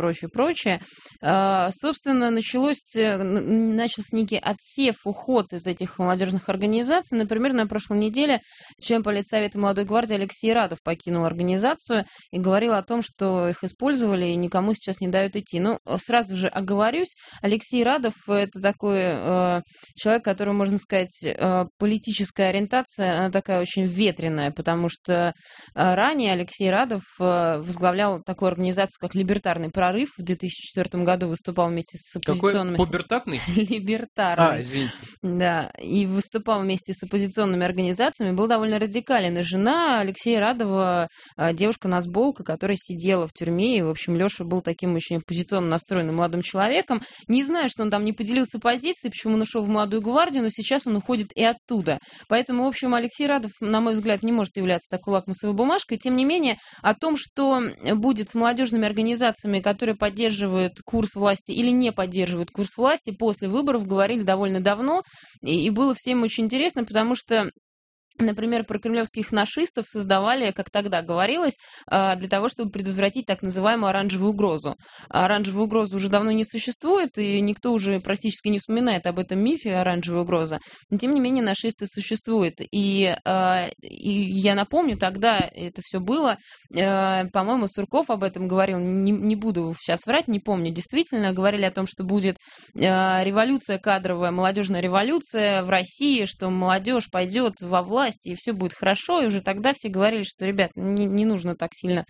Собственно, начался некий отсев, уход из этих молодежных организаций. Например, на прошлой неделе член Политсовета молодой гвардии Алексей Радов покинул организацию и говорил о том, что их использовали и никому сейчас не дают идти. Сразу же оговорюсь, Алексей Радов — это такой человек, который, можно сказать, политическая ориентация, она такая очень ветреная, потому что ранее Алексей Радов возглавлял такую организацию, как «Либертарный прорыв». В 2004 году выступал вместе с оппозиционными... Какой пубертатный? Либертарный. Извините. Да, и выступал вместе с оппозиционными организациями, был довольно радикален. И жена Алексея Радова, девушка-насболка, которая сидела в тюрьме, и, в общем, Леша был таким очень оппозиционно настроенным молодым человеком. Не знаю, что он там не поделился позицией, почему он ушел в молодую гвардию, но сейчас он уходит и оттуда. Поэтому, в общем, Алексей Радов, на мой взгляд, не может являться такой лакмусовой бумажкой. Тем не менее, о том, что будет с молодежными организациями, которые поддерживают курс власти или не поддерживают курс власти, после выборов говорили довольно давно, и было всем очень интересно, потому что, например, прокремлевских нашистов создавали, как тогда говорилось, для того, чтобы предотвратить так называемую оранжевую угрозу. Оранжевая угроза уже давно не существует, и никто уже практически не вспоминает об этом мифе оранжевой угрозы. Но, тем не менее, нашисты существуют. И я напомню, тогда это все было, по-моему, Сурков об этом говорил, не буду сейчас врать, не помню, действительно, говорили о том, что будет революция кадровая, молодежная революция в России, что молодежь пойдет во власть, и все будет хорошо, и уже тогда все говорили, что, ребят, не нужно так сильно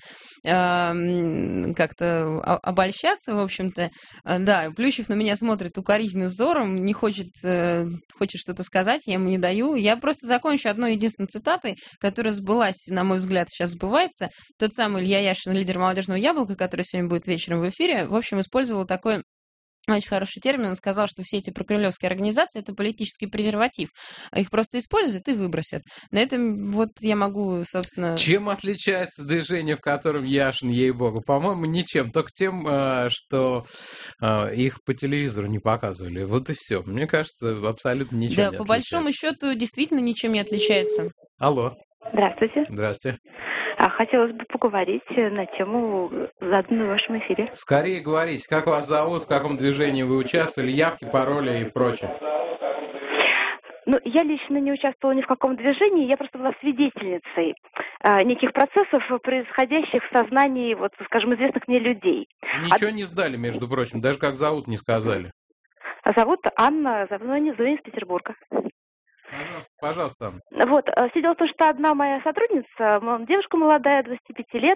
как-то обольщаться, в общем-то. Да, Плющев на меня смотрит укоризненным взором, не хочет что-то сказать, я ему не даю. Я просто закончу одной единственной цитатой, которая сбылась, на мой взгляд, сейчас сбывается. Тот самый Илья Яшин, лидер «Молодежного яблока», который сегодня будет вечером в эфире, в общем, использовал такой очень хороший термин. Он сказал, что все эти прокремлевские организации — это политический презерватив. Их просто используют и выбросят. На этом вот я могу, собственно... Чем отличается движение, в котором Яшин, ей-богу? По-моему, ничем. Только тем, что их по телевизору не показывали. Вот и все. Мне кажется, абсолютно ничем не отличается. Да, по большому счету, действительно ничем не отличается. Алло. Здравствуйте. Здрасте. Хотелось бы поговорить на тему, заданную в вашем эфире. Скорее говорите, как вас зовут, в каком движении вы участвовали, явки, пароли и прочее. Я лично не участвовала ни в каком движении, я просто была свидетельницей неких процессов, происходящих в сознании, скажем, известных мне людей. Ничего не сдали, между прочим, даже как зовут не сказали. Зовут Анна, звоню из Петербурга. Пожалуйста. Все дело в том, что одна моя сотрудница, девушка молодая, 25 лет,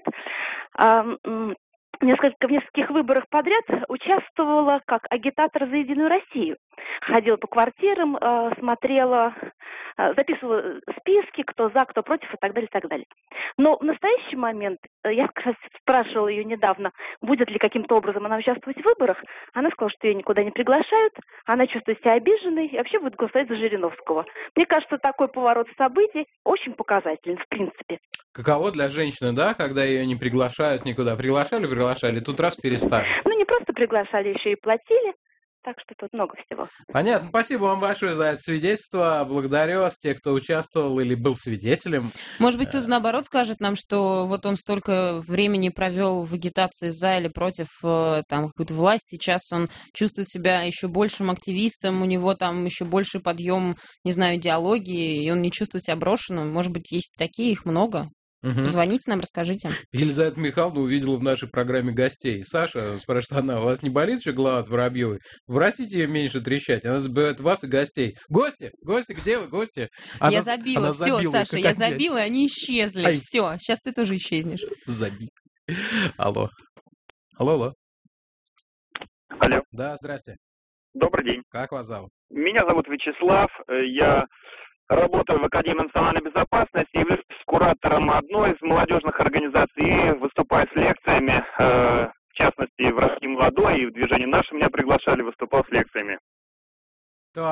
в нескольких выборах подряд участвовала как агитатор за «Единую Россию». Ходила по квартирам, смотрела, записывала списки, кто за, кто против и так далее, и так далее. Но в настоящий момент, я как раз спрашивала ее недавно, будет ли каким-то образом она участвовать в выборах. Она сказала, что ее никуда не приглашают, она чувствует себя обиженной и вообще будет голосовать за Жириновского. Мне кажется, такой поворот событий очень показателен, в принципе. Каково для женщины, да, когда ее не приглашают никуда? Приглашали, тут раз перестали. Не просто приглашали, еще и платили. Так что тут много всего. Понятно. Спасибо вам большое за это свидетельство. Благодарю вас, те, кто участвовал или был свидетелем. Может быть, кто-то наоборот скажет нам, что вот он столько времени провел в агитации за или против какой-то власти. Сейчас он чувствует себя еще большим активистом, у него там еще больше подъем, не знаю, идеологии, и он не чувствует себя брошенным. Может быть, есть такие, их много. Звоните нам, расскажите. Елизавета Михайловна увидела в нашей программе гостей. Саша, спрашивает она, у вас не болит еще голова от Воробьевой? Просите ее меньше трещать, она забивает вас и гостей. Гости, где вы, гости? Я забила, все, Саша, я забила, и они исчезли. Все, сейчас ты тоже исчезнешь. Забей. Алло. Алло. Алло. Да, здрасте. Добрый день. Как вас зовут? Меня зовут Вячеслав, я работаю в Академии национальной безопасности, являюсь куратором одной из молодежных организаций и выступаю с лекциями, в частности, в «России молодой» и в движении «Наши» меня приглашали, выступал с лекциями. Так,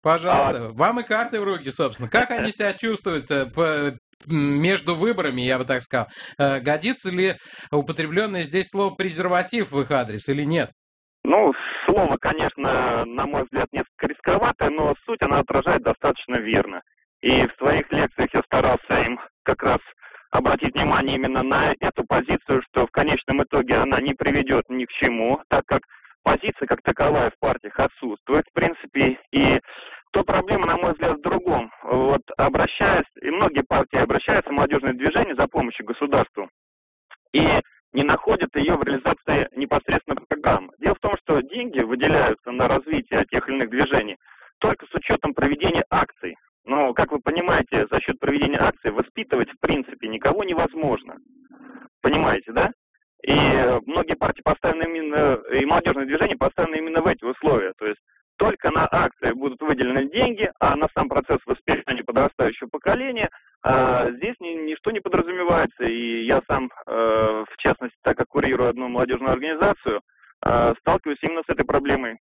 Пожалуйста, вам и карты в руки, собственно. Как они себя чувствуют между выборами, я бы так сказал? Годится ли употребленное здесь слово «презерватив» в их адрес или нет? Ну, слово, конечно, на мой взгляд, несколько рисковатое, но суть она отражает достаточно верно. И в своих лекциях я старался им как раз обратить внимание именно на эту позицию, что в конечном итоге она не приведет ни к чему, так как позиция как таковая в партиях отсутствует, в принципе, и то проблема, на мой взгляд, в другом. Вот и многие партии обращаются в молодежное движение за помощью государству и не находят ее в реализации непосредственно программы. Дело в том, что деньги выделяются на развитие тех или иных движений только с учетом проведения акций. Но, как вы понимаете, за счет проведения акций воспитывать, в принципе, никого невозможно. Понимаете, да? И многие партии поставлены именно, и молодежные движения поставлены именно в эти условия. То есть только на акции будут выделены деньги, а на сам процесс воспитания подрастающего поколения здесь ничто не подразумевается. И я сам, в частности, так как курирую одну молодежную организацию, сталкиваюсь именно с этой проблемой.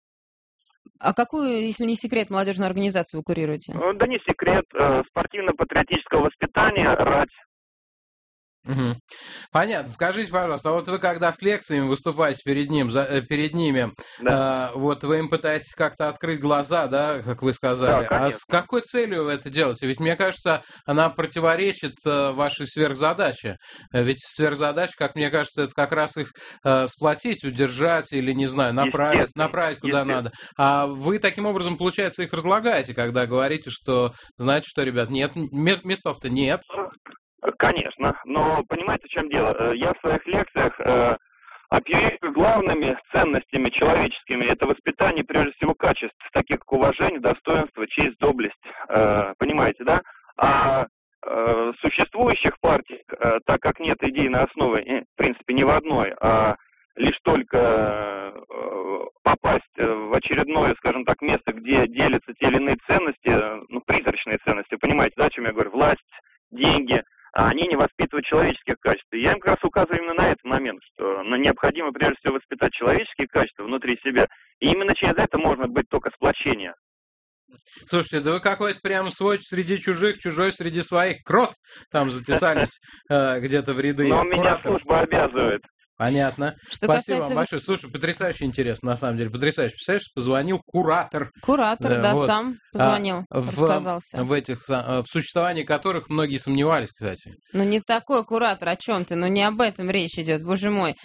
А какую, если не секрет, молодежную организацию вы курируете? Да не секрет. Спортивно-патриотического воспитания «Рать». Угу. Понятно. Скажите, пожалуйста, а вот вы когда с лекциями выступаете перед ними, да. Вот вы им пытаетесь как-то открыть глаза, да, как вы сказали. Да, а с какой целью вы это делаете? Ведь мне кажется, она противоречит вашей сверхзадаче. Ведь сверхзадача, как мне кажется, это как раз их сплотить, удержать или, не знаю, направить куда надо. А вы таким образом, получается, их разлагаете, когда говорите, что, знаете что, ребят, нет, местов-то нет. Конечно, но понимаете, в чем дело? Я в своих лекциях оперирую главными ценностями человеческими. Это воспитание, прежде всего, качеств, таких как уважение, достоинство, честь, доблесть. Понимаете, да? А существующих партий, так как нет идейной основы, в принципе, ни в одной, а лишь только попасть в очередное, скажем так, место, где делятся те или иные ценности, ну, призрачные ценности, понимаете, да, о чем я говорю? Власть, деньги. Они не воспитывают человеческих качеств. И я им как раз указываю именно на этот момент, что необходимо прежде всего воспитать человеческие качества внутри себя. И именно через это может быть только сплочение. Слушайте, да вы какой-то прям свой среди чужих, чужой среди своих. Крот там затесались где-то в ряды. Но меня служба обязывает. Понятно. Спасибо вам большое. Слушай, потрясающе интересно, на самом деле. Потрясающе. Представляешь, позвонил куратор. Куратор, да, вот. Сам позвонил, рассказался. В существовании которых многие сомневались, кстати. Ну, не такой куратор, о чем ты? Ну, не об этом речь идет, боже мой.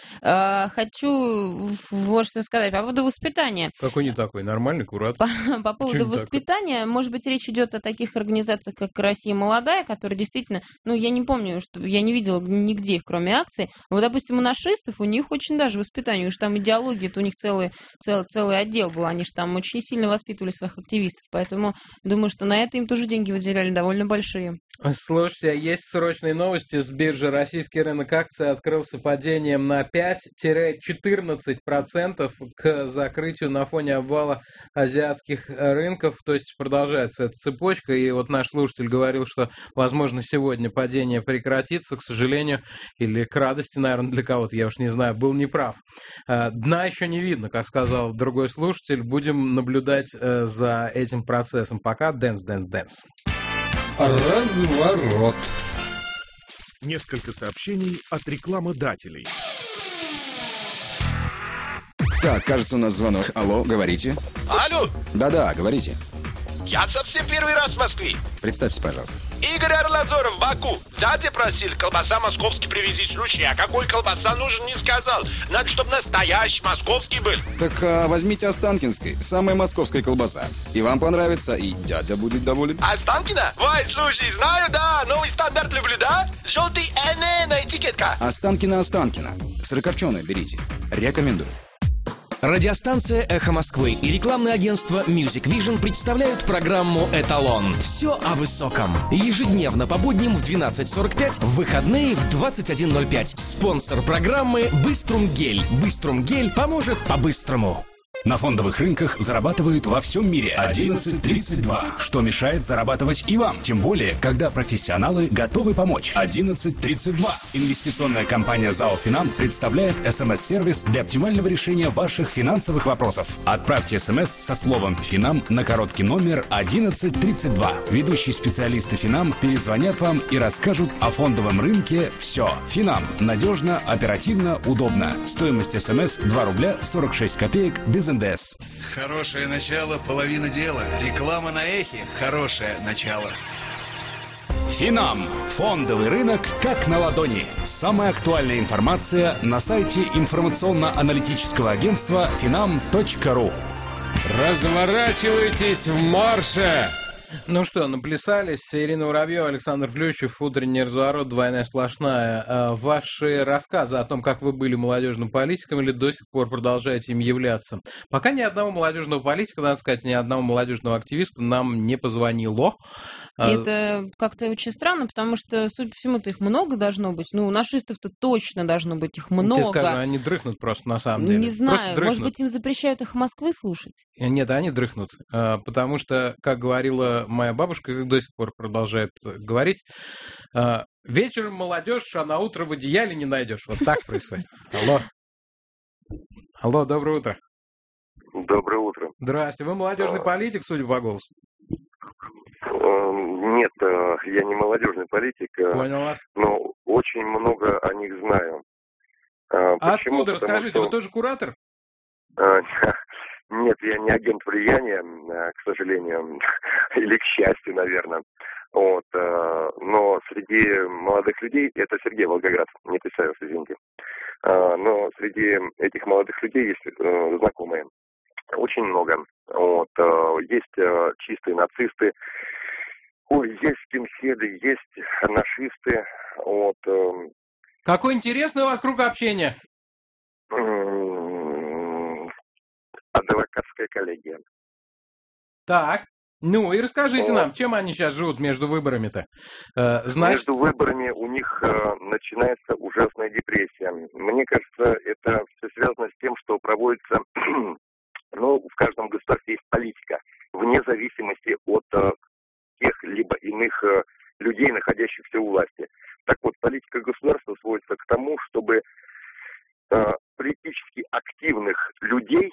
Хочу вот что сказать по поводу воспитания. Какой не такой? Нормальный куратор. По поводу воспитания, может быть, речь идет о таких организациях, как «Россия молодая», которые действительно, ну, я не помню, что я не видела нигде их, кроме акций. Вот, допустим, у нашистов у них очень даже воспитание, уж там идеология, это у них целый отдел был, они же там очень сильно воспитывали своих активистов, поэтому думаю, что на это им тоже деньги выделяли довольно большие. Слушайте, а есть срочные новости с биржи. Российский рынок акций открылся падением на 5-14% к закрытию на фоне обвала азиатских рынков, то есть продолжается эта цепочка, и вот наш слушатель говорил, что, возможно, сегодня падение прекратится, к сожалению, или к радости, наверное, для кого-то, я уж не знаю, был неправ. Дна еще не видно, как сказал другой слушатель, будем наблюдать за этим процессом. Пока dance. Разворот. Несколько сообщений от рекламодателей. Так, кажется, у нас звонок. Алло, говорите. Алло. Да-да, говорите. Я совсем первый раз в Москве. Представьте, пожалуйста. Игорь Орлазоров, Баку. Дядя просил колбаса московский привезти. Слушай, а какой колбаса нужен, не сказал. Надо, чтобы настоящий московский был. Так возьмите Останкинской, самая московская колбаса. И вам понравится, и дядя будет доволен. Останкино? Ой, слушай, знаю, да. Новый стандарт люблю, да? Желтый на этикетка. Останкино. Сырокопченую берите. Рекомендую. Радиостанция «Эхо Москвы» и рекламное агентство Music Vision представляют программу «Эталон». Все о высоком. Ежедневно по будням в 12:45, в выходные в 21:05. Спонсор программы «Быструм Гель». «Быструм Гель» поможет по-быстрому. На фондовых рынках зарабатывают во всем мире 11.32. Что мешает зарабатывать и вам? Тем более, когда профессионалы готовы помочь. 11.32. Инвестиционная компания ЗАО «Финам» представляет СМС-сервис для оптимального решения ваших финансовых вопросов. Отправьте СМС со словом «Финам» на короткий номер 1132. Ведущие специалисты «Финам» перезвонят вам и расскажут о фондовом рынке все. «Финам» – надежно, оперативно, удобно. Стоимость СМС 2 рубля 46 копеек без НДС. Хорошее начало – половина дела. Реклама на эхе – хорошее начало. Финам. Фондовый рынок как на ладони. Самая актуальная информация на сайте информационно-аналитического агентства finam.ru. Разворачивайтесь в марше! Ну что, наплясались. Ирина Воробьева, Александр Плющев, утренний разворот, двойная сплошная. Ваши рассказы о том, как вы были молодежным политиком или до сих пор продолжаете им являться. Пока ни одного молодежного политика, надо сказать, ни одного молодежного активиста нам не позвонило. И это как-то очень странно, потому что, судя по всему-то, их много должно быть. Ну, нашистов-то точно должно быть их много. Тебе скажу, они дрыхнут просто, на самом деле. Не знаю, может быть, им запрещают их Москвы слушать? Нет, они дрыхнут. Потому что, как говорила моя бабушка, до сих пор продолжает говорить, вечером молодежь, а на утро в одеяле не найдешь. Вот так происходит. Алло. Алло, доброе утро. Доброе утро. Здрасте. Вы молодежный политик, судя по голосу? Нет, я не молодежный политик. Понял вас. Но очень много о них знаю. Почему? Откуда? Расскажите, вы тоже куратор? Нет, я не агент влияния, к сожалению, или к счастью, наверное. Вот, но среди молодых людей, это Сергей Волгоград, не представился, извините. Но среди этих молодых людей есть знакомые. Очень много. Вот, есть чистые нацисты, есть скинхеды, есть нашисты. Вот. Какой интересный у вас круг общения? Адвокатская коллегия. Так, ну и расскажите нам, чем они сейчас живут между выборами-то? Между выборами у них начинается ужасная депрессия. Мне кажется, это все связано с тем, что проводится, ну, в каждом государстве есть политика, вне зависимости от тех либо иных людей, находящихся у власти. Так вот, политика государства сводится к тому, чтобы политически активных людей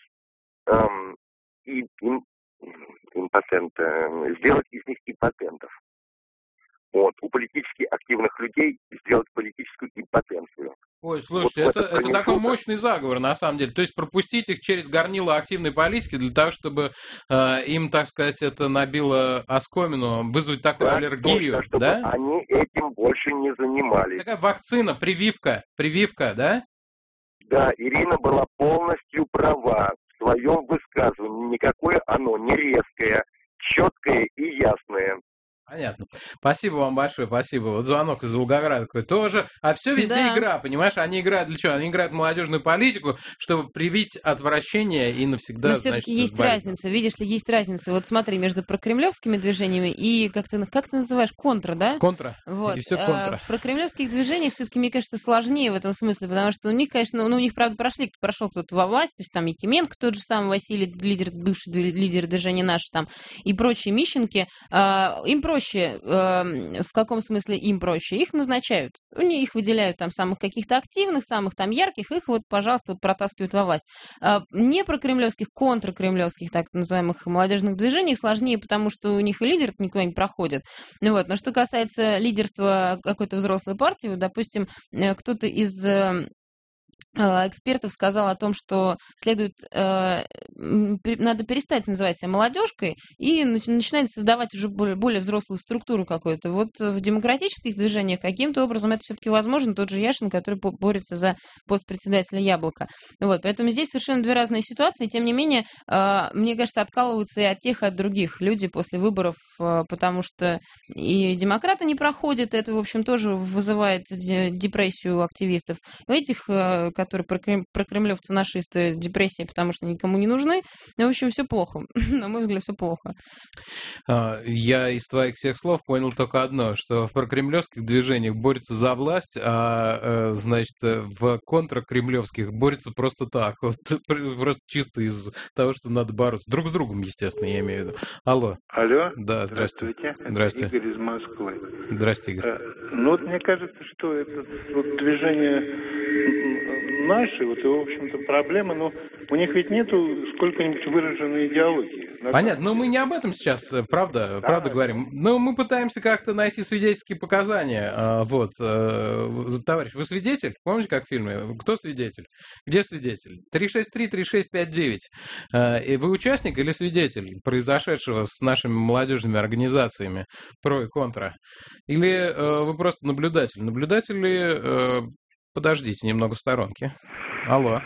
сделать из них импотентов. Вот, у политически активных людей сделать политическую импотенцию. Ой, слушайте, вот это такой мощный заговор, на самом деле. То есть пропустить их через горнило активной политики для того, чтобы им, так сказать, это набило оскомину, вызвать такую аллергию, точно, чтобы да? Они этим больше не занимались. Такая вакцина, прививка, да? Да, Ирина была полностью права в своем высказывании. Никакое оно не резкое, четкое и ясное. Понятно. Спасибо вам большое, спасибо. Вот звонок из Волгограда такой тоже. А все везде игра, понимаешь? Они играют для чего? Они играют в молодежную политику, чтобы привить отвращение и навсегда, но все-таки есть разница. Видишь ли, есть разница. Вот смотри, между прокремлевскими движениями и, как ты называешь, контра, да? Контра. Вот. И все контра. В прокремлевских движениях все-таки, мне кажется, сложнее в этом смысле, потому что у них, конечно, у них, правда, прошел кто-то во власть, то есть там Якименко, тот же самый Василий, бывший лидер движения «Наш», там, и прочие Мищенки, им проще. В каком смысле им проще? Их назначают. Их выделяют там самых каких-то активных, самых там ярких, их вот, пожалуйста, вот протаскивают во власть. Не прокремлевских, контркремлевских, так называемых молодежных движений сложнее, потому что у них и лидер никуда не проходит. Вот. Но что касается лидерства какой-то взрослой партии, вот, допустим, кто-то из экспертов сказал о том, что надо перестать называть себя молодежкой и начинать создавать уже более взрослую структуру какую-то. Вот в демократических движениях каким-то образом это все-таки возможно. Тот же Яшин, который борется за пост председателя «Яблоко». Вот, поэтому здесь совершенно две разные ситуации. Тем не менее, мне кажется, откалываются и от тех, и от других люди после выборов, потому что и демократы не проходят. Это, в общем, тоже вызывает депрессию у активистов. У этих, которые прокремлевцы-нашисты, депрессия, потому что никому не нужны. В общем, все плохо. На мой взгляд, все плохо. Я из твоих всех слов понял только одно, что в прокремлевских движениях борются за власть, а, значит, в контркремлевских борются просто так. Вот, просто чисто из того, что надо бороться. Друг с другом, естественно, я имею в виду. Алло. Алло. Да, здравствуйте. Здравствуйте. Игорь из Москвы. Здравствуйте, Игорь. Ну вот мне кажется, что это вот движение наши, вот и, в общем-то, проблемы, но у них ведь нету сколько-нибудь выраженной идеологии. Понятно, но мы не об этом сейчас, правда говорим. Но мы пытаемся как-то найти свидетельские показания. Вот, товарищ, вы свидетель? Помните, как в фильме? Кто свидетель? Где свидетель? 363-3659. Вы участник или свидетель произошедшего с нашими молодежными организациями про и контра? Или вы просто наблюдатель? Наблюдатели... Подождите немного в сторонке. Алло.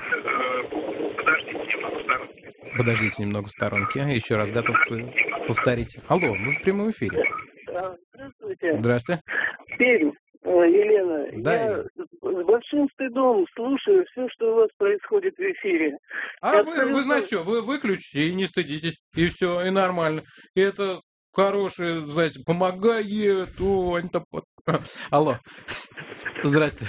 Подождите немного в сторонке. Еще раз готов повторить. Алло, вы в прямом эфире. Здравствуйте. Здравствуйте. Пермь, Елена. Да, я с большим стыдом слушаю все, что у вас происходит в эфире. А вы знаете что, вы выключите и не стыдитесь. И все, и нормально. И это хорошее, знаете, помогает. Алло. Здрасте.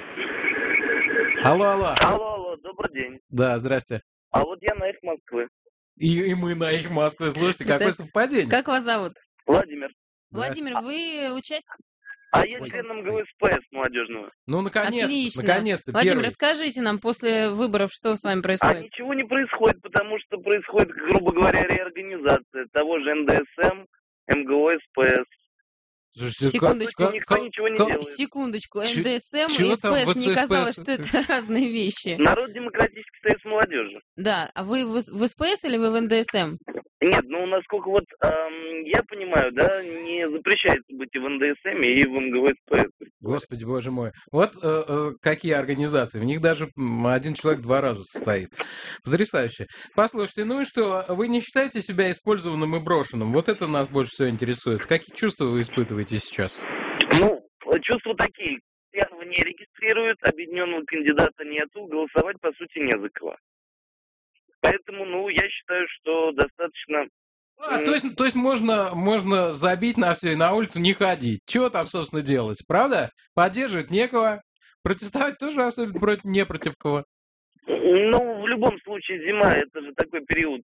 Алло. Алло, добрый день. Да, здрасте. А вот я на их Москвы. И мы на их Москвы. Слушайте, какое совпадение. Как вас зовут? Владимир. Владимир, вы участник? А я член МГУ-СПС молодежного. Ну, наконец-то. Отлично. Наконец-то. Владимир, первый. Расскажите нам после выборов, что с вами происходит? А ничего не происходит, потому что происходит, грубо говоря, реорганизация того же НДСМ, МГУ-СПС. Секундочку, никто ничего не делает. Секундочку, НДСМ и СПС, мне казалось, что это разные вещи. Народ демократический союз молодежи. Да, а вы в СПС или вы в НДСМ? Нет, ну, насколько вот я понимаю, да, не запрещается быть и в НДСМ, и в МГУ-СПС. Господи, боже мой. Вот какие организации. В них даже один человек 2 раза состоит. Потрясающе. Послушайте, ну и что, вы не считаете себя использованным и брошенным? Вот это нас больше всего интересует. Какие чувства вы испытываете сейчас? Ну, чувства такие. Первого не регистрируют, объединенного кандидата нету, голосовать, по сути, не за кого. Поэтому, ну, я считаю, что достаточно... То есть можно забить на все и на улицу не ходить. Чего там, собственно, делать? Правда? Поддерживать некого. Протестовать тоже особенно не против кого. Ну, в любом случае, зима, это же такой период...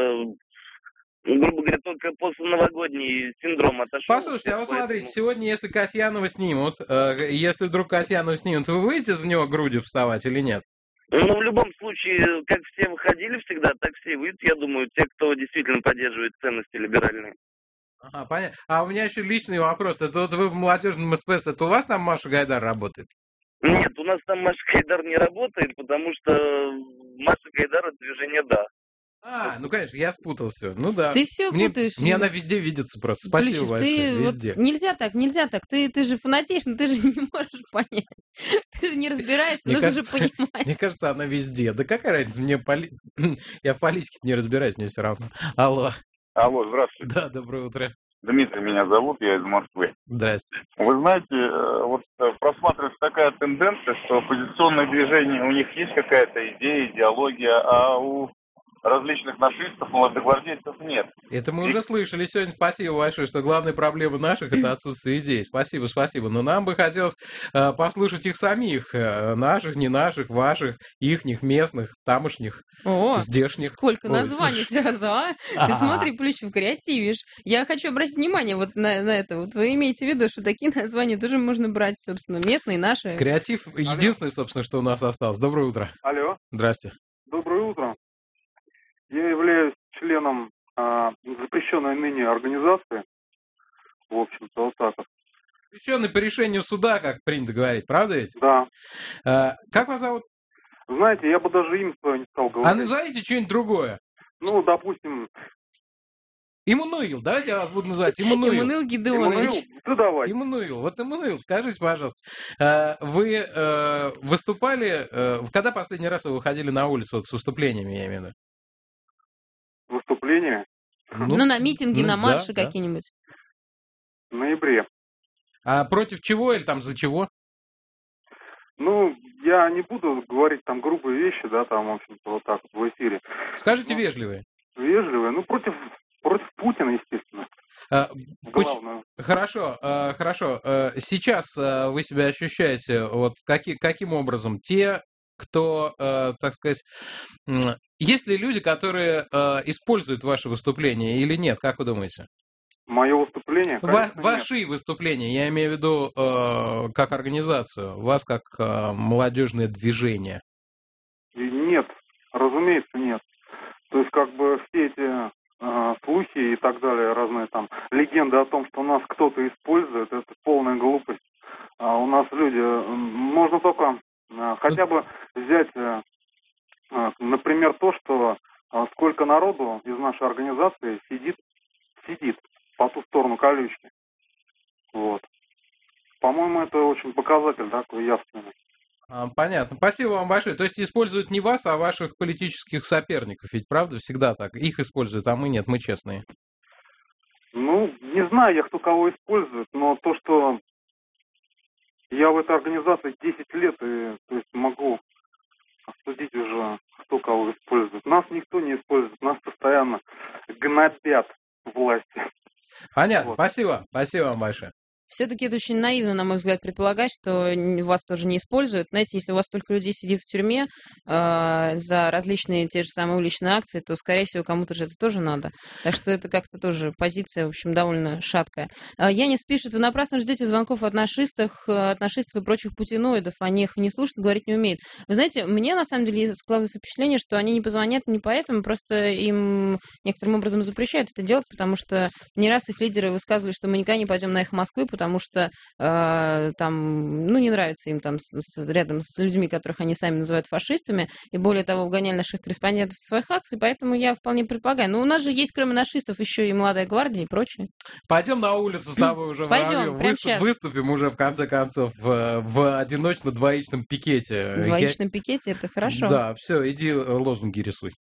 грубо говоря, только после новогодний синдром отошел. Послушайте, а вот смотрите, сегодня, если Касьянова снимут, если вдруг Касьянова снимут, вы выйдете за него грудью вставать или нет? Ну, в любом случае, как все выходили всегда, так все и выйдут, я думаю, те, кто действительно поддерживает ценности либеральные. Ага, понятно. А у меня еще личный вопрос. Это вот вы в молодежном СПС, это у вас там Маша Гайдар работает? Нет, у нас там Маша Гайдар не работает, потому что Маша Гайдар от движения «Да». Ну, конечно, я спутал все. Ну да. Ты все путаешь. Мне она везде видится просто. Спасибо большое. Везде. Вот нельзя так. Ты же фанатеешь, но ты же не можешь понять. Ты же не разбираешься, нужно же понимать. Мне кажется, она везде. Да какая разница? Я в политике не разбираюсь, мне все равно. Алло, здравствуйте. Да, доброе утро. Дмитрий меня зовут, я из Москвы. Здрасте. Вы знаете, вот просматривается такая тенденция, что оппозиционное движение, у них есть какая-то идея, идеология, а у различных нашистов, молодогвардейцев нет. Это мы уже слышали сегодня. Спасибо большое, что главная проблема наших – это отсутствие идей. Спасибо. Но нам бы хотелось послушать их самих. Наших, не наших, ваших, ихних, местных, тамошних, здешних. Сколько названий сразу, а? Ты смотри, Плющев, креативишь. Я хочу обратить внимание вот на это. Вот вы имеете в виду, что такие названия тоже можно брать, собственно, местные, наши. Креатив – единственное, собственно, что у нас осталось. Доброе утро. Алло. Здрасте. Доброе утро. Я являюсь членом запрещенной ныне организации, в общем-то, вот так вот. Запрещенный по решению суда, как принято говорить, правда ведь? Да. Как вас зовут? Знаете, я бы даже им свое не стал говорить. А назовите что-нибудь другое. Ну, допустим... Иммануил, давайте я вас буду называть Иммануил. Иммануил Гидеонович. Ну, давай. Иммануил. Вот Иммануил, скажите, пожалуйста, вы выступали, когда последний раз вы выходили на улицу вот, с выступлениями, я имею в виду? Выступления? Ну, на митинги, на марши какие-нибудь. В ноябре. А против чего или там за чего? Ну, я не буду говорить там грубые вещи, да, там, в общем-то, вот так вот в эфире. Скажите вежливые. Вежливые, ну, против Путина, естественно. Хорошо. Сейчас вы себя ощущаете вот каким образом? Те, кто, так сказать, есть ли люди, которые используют ваши выступления или нет? Как вы думаете? Мое выступление? Ваши выступления, я имею в виду как организацию, вас как молодежное движение. Нет, разумеется, нет. То есть, как бы, все эти слухи и так далее, разные там легенды о том, что нас кто-то использует, это полная глупость. У нас люди, можно только хотя бы взять, например, то, что сколько народу из нашей организации сидит по ту сторону колючки. Вот. По-моему, это очень показатель такой явственный. Понятно. Спасибо вам большое. То есть используют не вас, а ваших политических соперников. Ведь правда всегда так? Их используют, а мы нет, мы честные. Ну, не знаю я, кто кого использует, но то, что я в этой организации 10 лет, и то есть могу судить уже, кто кого использует. Нас никто не использует, нас постоянно гнобят власти. Понятно. Вот. Спасибо вам большое. Все-таки это очень наивно, на мой взгляд, предполагать, что вас тоже не используют. Знаете, если у вас столько людей сидит в тюрьме за различные те же самые уличные акции, то, скорее всего, кому-то же это тоже надо. Так что это как-то тоже позиция, в общем, довольно шаткая. Янис пишет, вы напрасно ждете звонков от нашистов и прочих путиноидов. Они их не слушают, говорить не умеют. Вы знаете, мне, на самом деле, складывается впечатление, что они не позвонят не поэтому, просто им некоторым образом запрещают это делать, потому что не раз их лидеры высказывали, что мы никогда не пойдем на «Эхо Москвы», потому что там, не нравится им там рядом с людьми, которых они сами называют фашистами, и более того, угоняли наших корреспондентов со своих акций, поэтому я вполне предполагаю. Но у нас же есть, кроме нашистов, еще и «Молодая гвардия» и прочее. Пойдем на улицу с тобой уже выступим уже, в конце концов, в одиночно-двоичном пикете. В двоичном пикете, это хорошо. Да, все, иди лозунги рисуй.